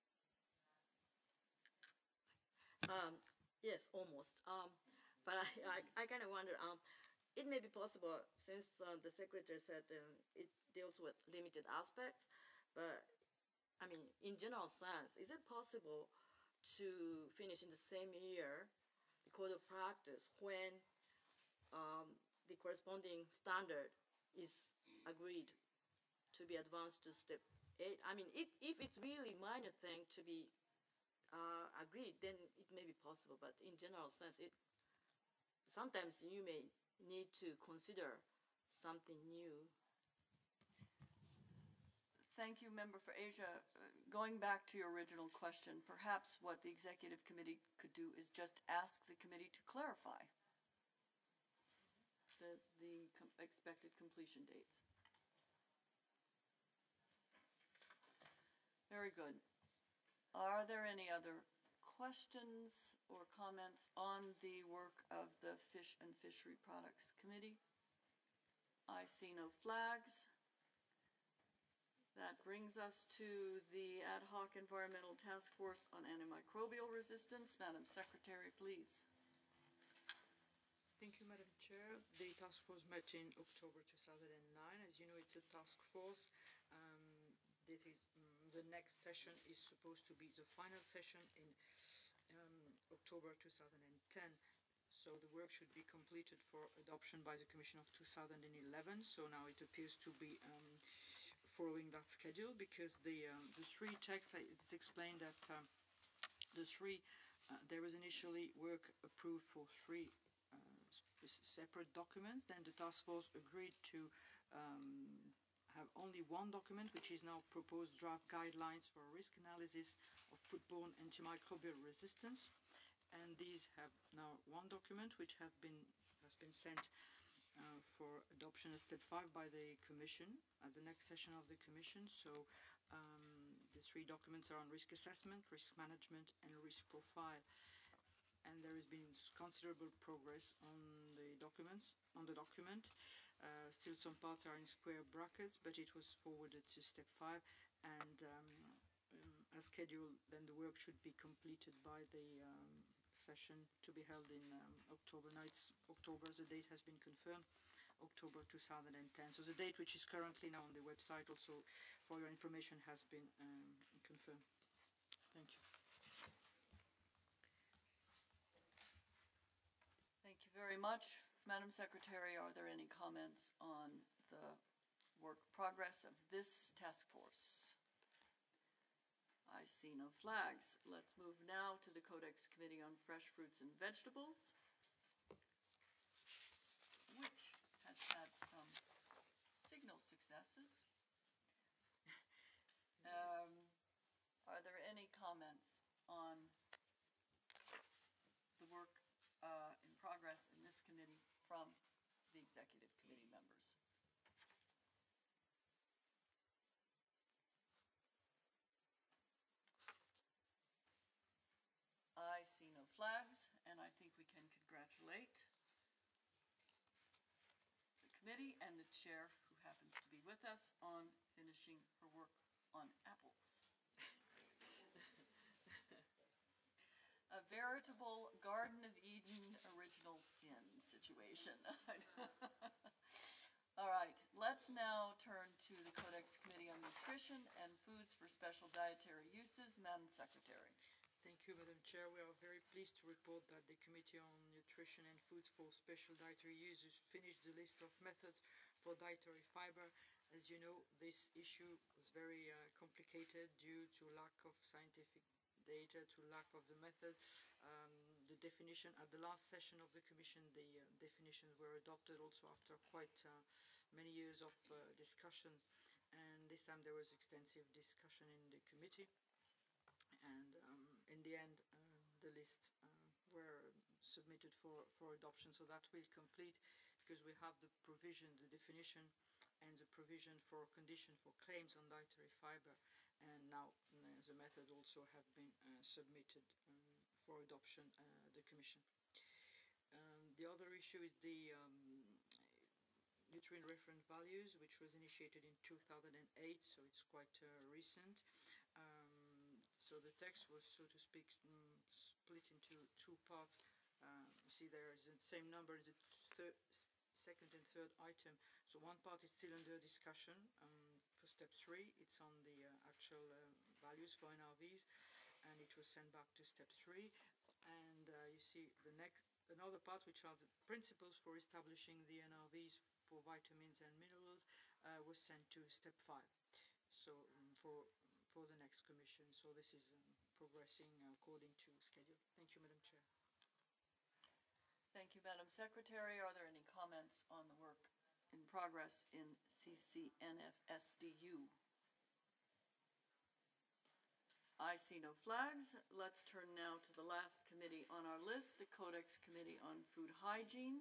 Um, yes, almost. Um, but I, I, I kind of wonder, um, it may be possible, since uh, the secretary said um, it deals with limited aspects, but I mean, in general sense, is it possible to finish in the same year the code of practice when um, the corresponding standard is agreed to be advanced to step eight? I mean, it, if it's really minor thing to be uh, agreed, then it may be possible, but in general sense, it sometimes you may need to consider something new. Thank you, Member for Asia. Uh, going back to your original question, perhaps what the Executive Committee could do is just ask the committee to clarify the, the com- expected completion dates. Very good. Are there any other questions or comments on the work of the Fish and Fishery Products Committee? I see no flags. That brings us to the Ad Hoc Environmental Task Force on Antimicrobial Resistance. Madam Secretary, please. Thank you, Madam Chair. The task force met in October two thousand nine. As you know, it's a task force. Um, this is, um, the next session is supposed to be the final session in um, October two thousand ten. So the work should be completed for adoption by the Commission of two thousand eleven. So now it appears to be um, following that schedule, because the um, the three texts, it's explained that um, the three uh, there was initially work approved for three uh, separate documents. Then the task force agreed to um, have only one document, which is now proposed draft guidelines for risk analysis of foodborne antimicrobial resistance. And these have now one document, which have been has been sent Uh, for adoption at step five by the Commission at the next session of the Commission. So um, the three documents are on risk assessment, risk management, and risk profile. And there has been considerable progress on the documents, on the document. Uh, still some parts are in square brackets, but it was forwarded to step five. And um, um, as scheduled, then the work should be completed by the um, session to be held in um, October. Now it's October, the date has been confirmed, October two thousand ten. So the date, which is currently now on the website also for your information, has been um, confirmed. Thank you. very much. Madam Secretary, are there any comments on the work progress of this task force? I see no flags. Let's move now to the Codex Committee on Fresh Fruits and Vegetables, which has had some signal successes. Um, are there any comments on the work uh, in progress in this committee from the executive committee members? I see no flags, and I think we can congratulate the committee and the chair, who happens to be with us, on finishing her work on apples. A veritable Garden of Eden original sin situation. All right, let's now turn to the Codex Committee on Nutrition and Foods for Special Dietary Uses. Madam Secretary. Thank you, Madam Chair. We are very pleased to report that the Committee on Nutrition and Foods for Special Dietary Uses finished the list of methods for dietary fiber. As you know, this issue was very uh, complicated due to lack of scientific data, to lack of the method. Um, the definition at the last session of the Commission, the uh, definitions were adopted also after quite uh, many years of uh, discussion, and this time there was extensive discussion in the committee, and um, in the end uh, the list uh, were submitted for, for adoption, so that will complete, because we have the provision, the definition, and the provision for condition for claims on dietary fiber, and now uh, the method also have been uh, submitted um, for adoption uh, the Commission. Um, the other issue is the um, nutrient reference values, which was initiated in two thousand eight, so it's quite uh, recent. Um, so the text was, so to speak, mm, split into two parts. Uh, you see there is the same number as the third, second and third item. So one part is still under discussion. Um, for step three, it's on the uh, actual uh, values for N R Vs, and it was sent back to step three. And uh, you see the next, another part, which are the principles for establishing the N R Vs for vitamins and minerals, uh, was sent to step five. So um, for for the next commission. So this is um, progressing according to schedule. Thank you, Madam Chair. Thank you, Madam Secretary. Are there any comments on the work in progress in C C N F S D U? I see no flags. Let's turn now to the last committee on our list, the Codex Committee on Food Hygiene.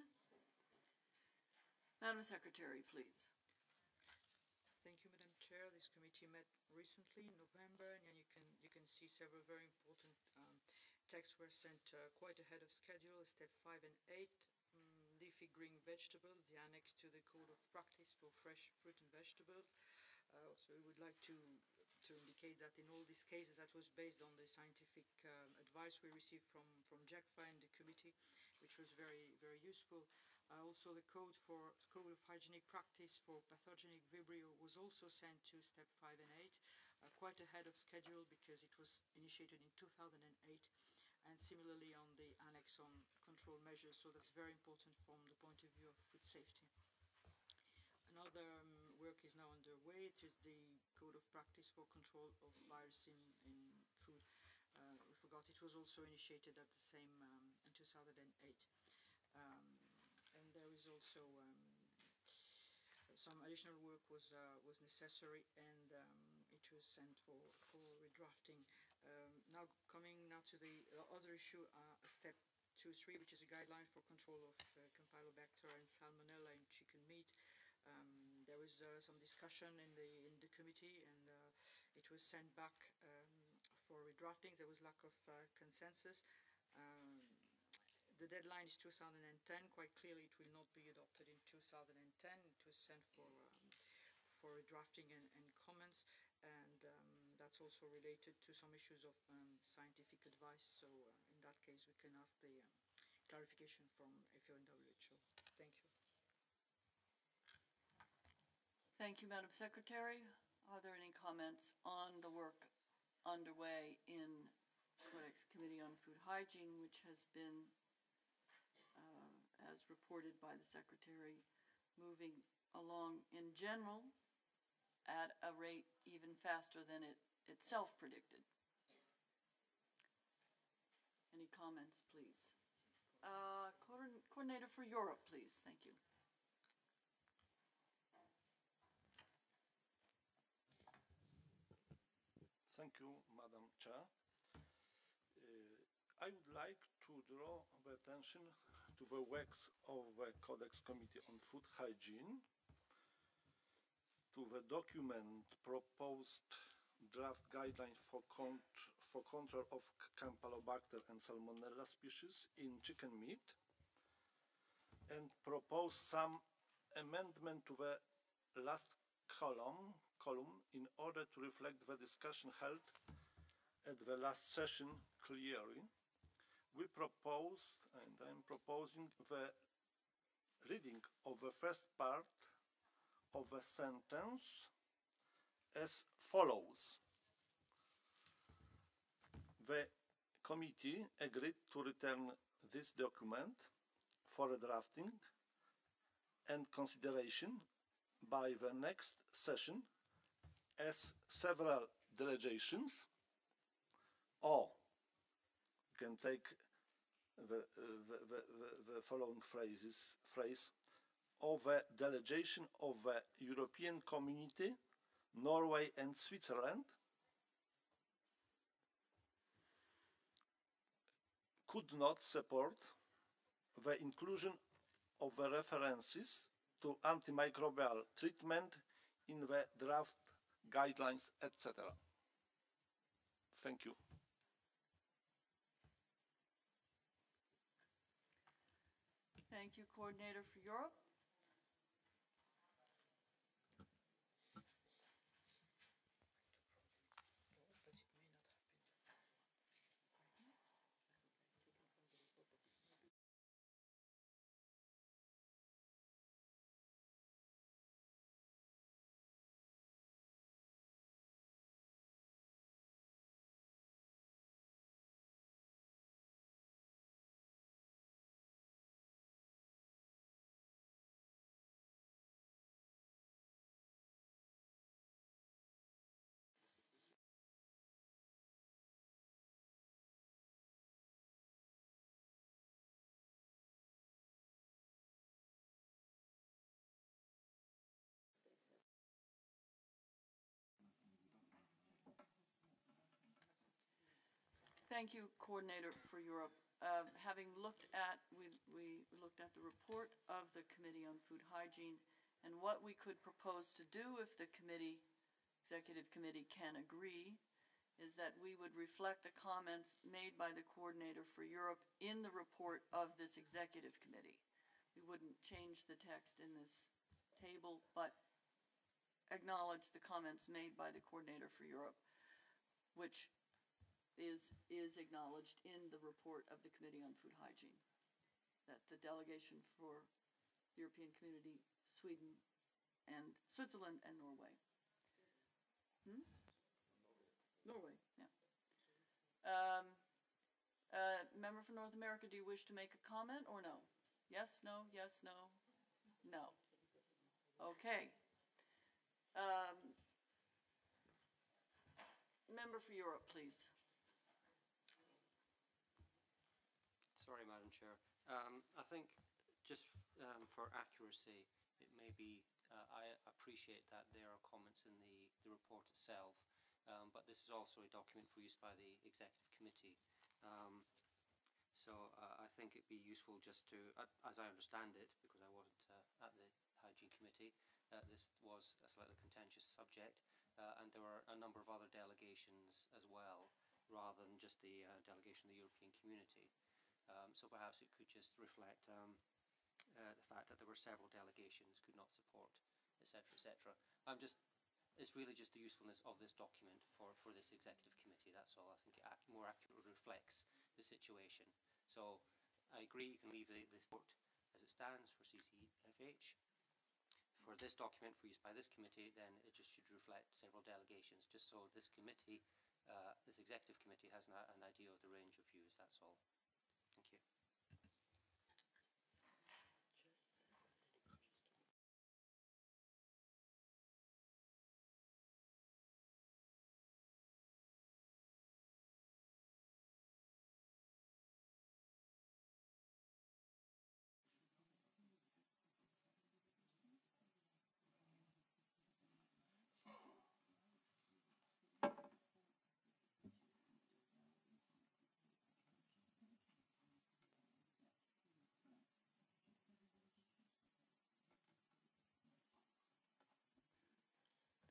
Madam Secretary, please. Thank you, Madam Chair. This committee met recently in November, and you can you can see several very important um, texts were sent uh, quite ahead of schedule. Step five and eight, um, leafy green vegetables, the annex to the Code of Practice for fresh fruit and vegetables. Uh, so we would like to to indicate that in all these cases, that was based on the scientific um, advice we received from from JECFA and the committee, which was very very useful. Uh, also, the code for Code of Hygienic Practice for pathogenic Vibrio was also sent to step five and eight, uh, quite ahead of schedule because it was initiated in two thousand eight, and similarly on the annex on control measures. So that's very important from the point of view of food safety. Another um, work is now underway. It is the Code of Practice for Control of Virus in, in Food. Uh, we forgot it was also initiated at the same um, in two thousand eight. Um, and there is also um, some additional work was uh, was necessary, and um, it was sent for for redrafting. Um, now coming now to the other issue, uh, step two three, which is a guideline for control of uh, Campylobacter and Salmonella in chicken meat. Um, there was uh, some discussion in the in the committee, and uh, it was sent back um, for redrafting. There was lack of uh, consensus. Um, the deadline is two thousand ten. Quite clearly, it will not be adopted in two thousand ten. It was sent for um, for redrafting and, and comments, and um, that's also related to some issues of um, scientific advice. So uh, in that case, we can ask the um, clarification from F A O and W H O. Thank you. Thank you, Madam Secretary. Are there any comments on the work underway in Codex Committee on Food Hygiene, which has been, uh, as as reported by the Secretary, moving along in general at a rate even faster than it itself predicted. Any comments, please? Uh, Coordinator for Europe, please. Thank you. Thank you, Madam Chair. Uh, I would like to draw the attention to the works of the Codex Committee on Food Hygiene, to the document proposed draft guidelines for, con for control of Campylobacter and Salmonella species in chicken meat, and propose some amendment to the last column, column in order to reflect the discussion held at the last session clearly. We proposed, and I'm proposing, the reading of the first part of the sentence as follows. The committee agreed to return this document for a drafting and consideration by the next session as several delegations, or you can take the, the, the, the following phrases, phrase, of a delegation of the European Community, Norway and Switzerland could not support the inclusion of the references to antimicrobial treatment in the draft guidelines, et cetera. Thank you. Thank you, Coordinator for Europe. Thank you, Coordinator for Europe. Uh, having looked at, we, we looked at the report of the Committee on Food Hygiene and what we could propose to do if the committee, Executive Committee can agree, is that we would reflect the comments made by the Coordinator for Europe in the report of this Executive Committee. We wouldn't change the text in this table, but acknowledge the comments made by the Coordinator for Europe, which is, is acknowledged in the report of the Committee on Food Hygiene, that the delegation for the European Community, Sweden, and Switzerland, and Norway. Hmm? Norway, yeah. Um, uh, member for North America, do you wish to make a comment or no? Yes, no, yes, no, no. Okay. Um, member for Europe, please. Sorry, Madam Chair. Um, I think just um, for accuracy, it may be, uh, I appreciate that there are comments in the, the report itself, um, but this is also a document for use by the Executive Committee. Um, so uh, I think it'd be useful just to, uh, as I understand it, because I wasn't uh, at the Hygiene Committee, uh, this was a slightly contentious subject, uh, and there were a number of other delegations as well, rather than just the uh, delegation of the European Community. Um, so perhaps it could just reflect um, uh, the fact that there were several delegations could not support, et cetera, et cetera. I'm just, it's really just the usefulness of this document for, for this Executive Committee. That's all. I think it ac more accurately reflects the situation. So I agree you can leave the, this report as it stands for C C F H. For this document for use by this committee, then it just should reflect several delegations, just so this committee, uh, this Executive Committee has an, an idea of the range of views. That's all. Thank you.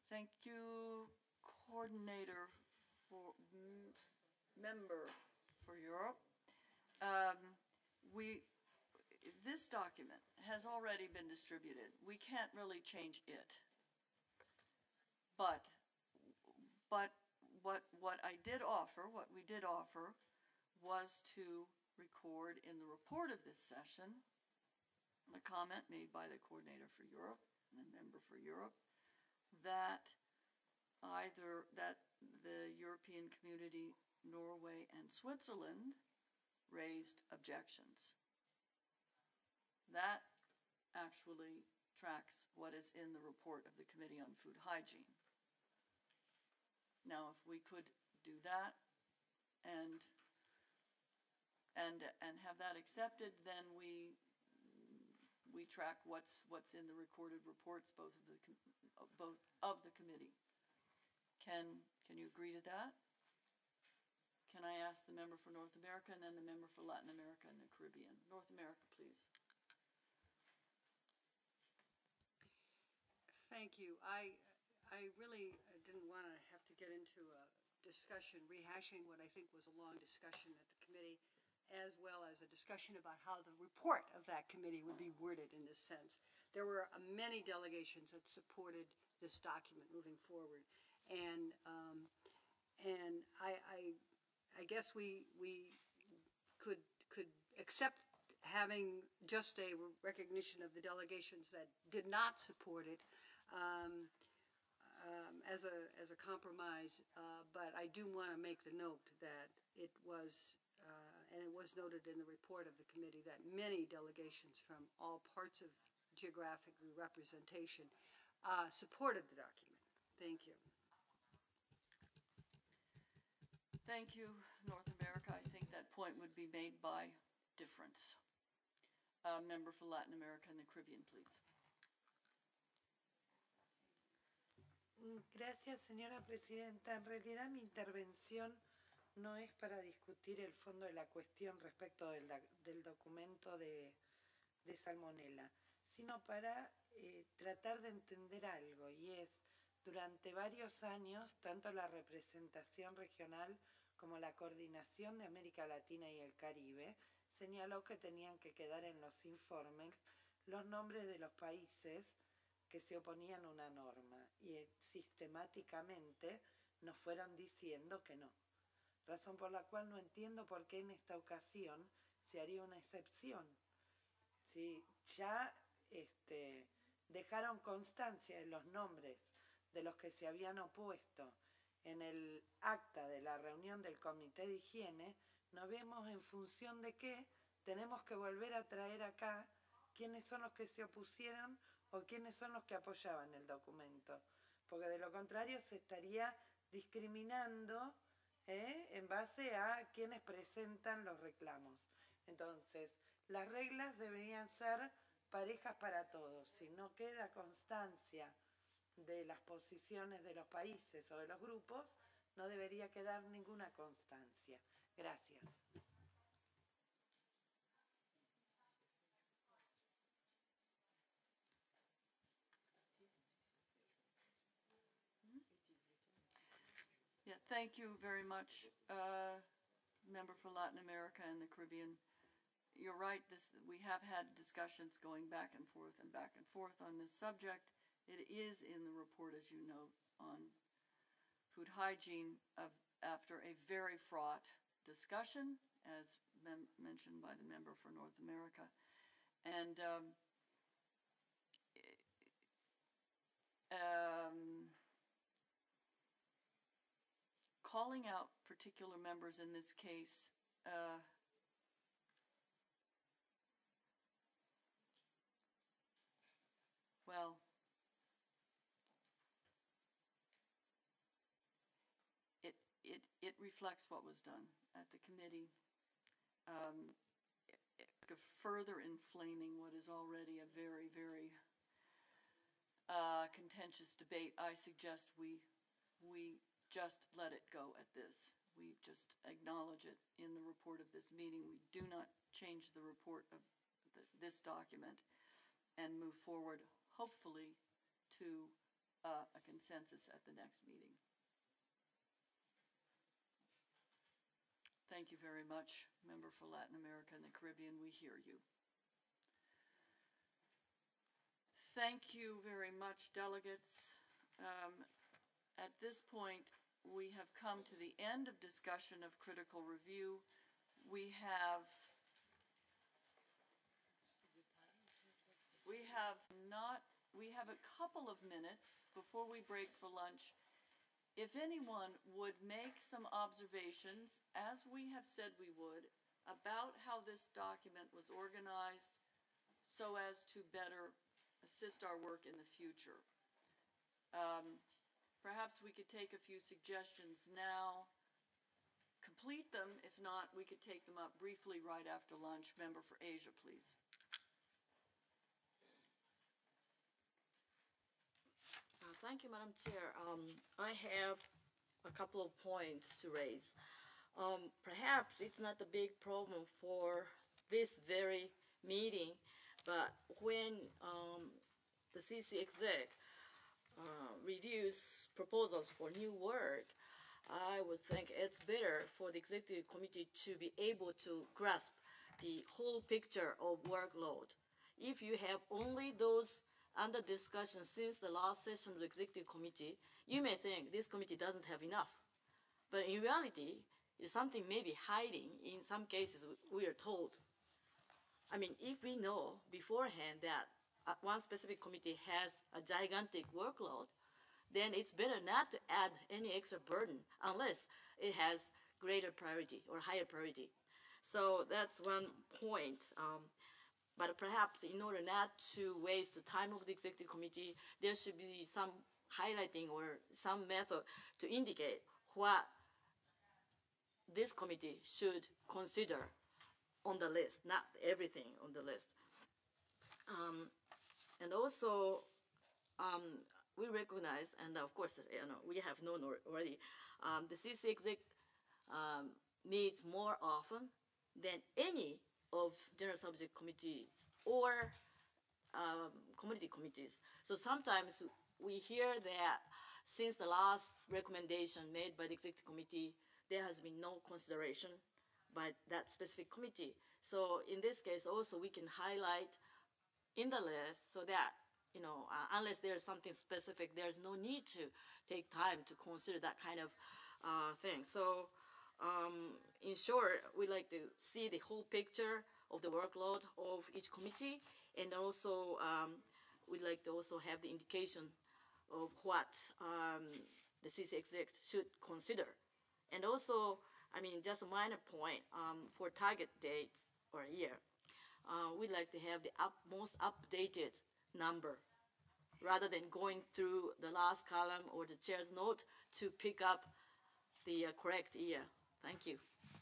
Thank you, Coordinator for m- Member for Europe. Um, we, this document has already been distributed. We can't really change it. But, but what, what I did offer, what we did offer, was to record in the report of this session the comment made by the Coordinator for Europe and the Member for Europe that either that the European Community, Norway, and Switzerland raised objections. That actually tracks what is in the report of the Committee on Food Hygiene. Now, if we could do that and and and have that accepted, then we we track what's what's in the recorded reports, both of the both of the committee. Can can you agree to that? Can I ask the member for North America and then the member for Latin America and the Caribbean? North America, please. Thank you. I I really didn't want to have to get into a discussion rehashing what I think was a long discussion at the committee, as well as a discussion about how the report of that committee would be worded in this sense. There were uh, many delegations that supported this document moving forward, and um, and I, I I guess we we could could accept having just a recognition of the delegations that did not support it um, um, as a as a compromise, uh, but I do want to make the note that it was. Uh, and it was noted in the report of the committee that many delegations from all parts of geographic representation uh, supported the document. Thank you. Thank you, North America. I think that point would be made by difference. Uh, member for Latin America and the Caribbean, please. Gracias, señora presidenta. En realidad mi intervención no es para discutir el fondo de la cuestión respecto del, del documento de, de Salmonella, sino para eh, tratar de entender algo, y es, durante varios años, tanto la representación regional como la coordinación de América Latina y el Caribe señaló que tenían que quedar en los informes los nombres de los países que se oponían a una norma, y eh, sistemáticamente nos fueron diciendo que no. Razón por la cual no entiendo por qué en esta ocasión se haría una excepción. ¿Sí? Ya este, dejaron constancia de los nombres de los que se habían opuesto en el acta de la reunión del Comité de Higiene, no vemos en función de qué tenemos que volver a traer acá quiénes son los que se opusieron o quiénes son los que apoyaban el documento. Porque de lo contrario se estaría discriminando ¿Eh? en base a quienes presentan los reclamos. Entonces, las reglas deberían ser parejas para todos. Si no queda constancia de las posiciones de los países o de los grupos, no debería quedar ninguna constancia. Gracias. Yeah, thank you very much, uh, member for Latin America and the Caribbean. You're right, this, we have had discussions going back and forth and back and forth on this subject. It is in the report, as you note, on food hygiene of, after a very fraught discussion, as mem- mentioned by the member for North America. And um, um, calling out particular members in this case uh, well, it it it reflects what was done at the committee, um, it, it, further inflaming what is already a very very uh, contentious debate. I suggest we we. just let it go at this. We just acknowledge it in the report of this meeting. We do not change the report of the, this document and move forward, hopefully, to uh, a consensus at the next meeting. Thank you very much, Member for Latin America and the Caribbean. We hear you. Thank you very much, delegates. Um, at this point, we have come to the end of discussion of critical review. We have we have not we have a couple of minutes before we break for lunch. If anyone would make some observations, as we have said we would, about how this document was organized so as to better assist our work in the future. Um, perhaps we could take a few suggestions now, complete them. If not, we could take them up briefly right after lunch. Member for Asia, please. Uh, thank you, Madam Chair. Um, I have a couple of points to raise. Um, perhaps it's not a big problem for this very meeting, but when um, the C C exec uh, reviews proposals for new work, I would think it's better for the executive committee to be able to grasp the whole picture of workload. If you have only those under discussion since the last session of the executive committee, you may think this committee doesn't have enough. But in reality, it's something maybe hiding. In some cases, we are told. I mean, if we know beforehand that one specific committee has a gigantic workload, then it's better not to add any extra burden unless it has greater priority or higher priority. So that's one point. Um, but perhaps in order not to waste the time of the executive committee, there should be some highlighting or some method to indicate what this committee should consider on the list, not everything on the list. Um, and also, um, we recognize, and of course, you know, we have known already, um, the C C exec um, meets more often than any of general subject committees or um, community committees. So sometimes we hear that since the last recommendation made by the executive committee, there has been no consideration by that specific committee. So in this case, also we can highlight in the list so that, you know, uh, unless there's something specific, there's no need to take time to consider that kind of uh, thing. So um, in short, we like to see the whole picture of the workload of each committee, and also um, we'd like to also have the indication of what um, the C C exec should consider. And also, I mean, just a minor point, um, for target dates or year, uh, we'd like to have the up, most updated number rather than going through the last column or the chair's note to pick up the uh, correct year. Thank you.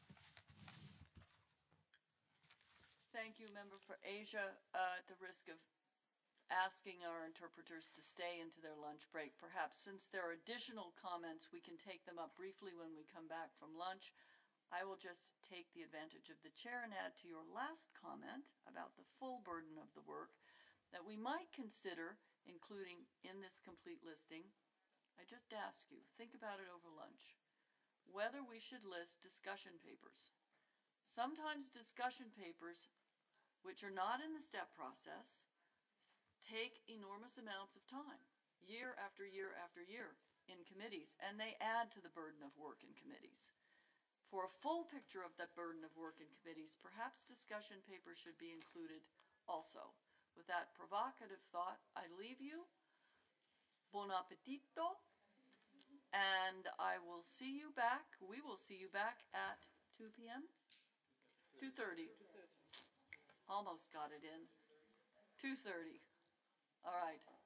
Thank you, Member for Asia. Uh, at the risk of asking our interpreters to stay into their lunch break, perhaps since there are additional comments, we can take them up briefly when we come back from lunch. I will just take the advantage of the chair and add to your last comment about the full burden of the work that we might consider including in this complete listing. I just ask you, think about it over lunch, whether we should list discussion papers. Sometimes discussion papers, which are not in the step process, take enormous amounts of time, year after year after year in committees, and they add to the burden of work in committees. For a full picture of that burden of work in committees, perhaps discussion papers should be included also. With that provocative thought, I leave you. Buon appetito. And I will see you back, we will see you back at two p m? two thirty. Almost got it in. two thirty. All right.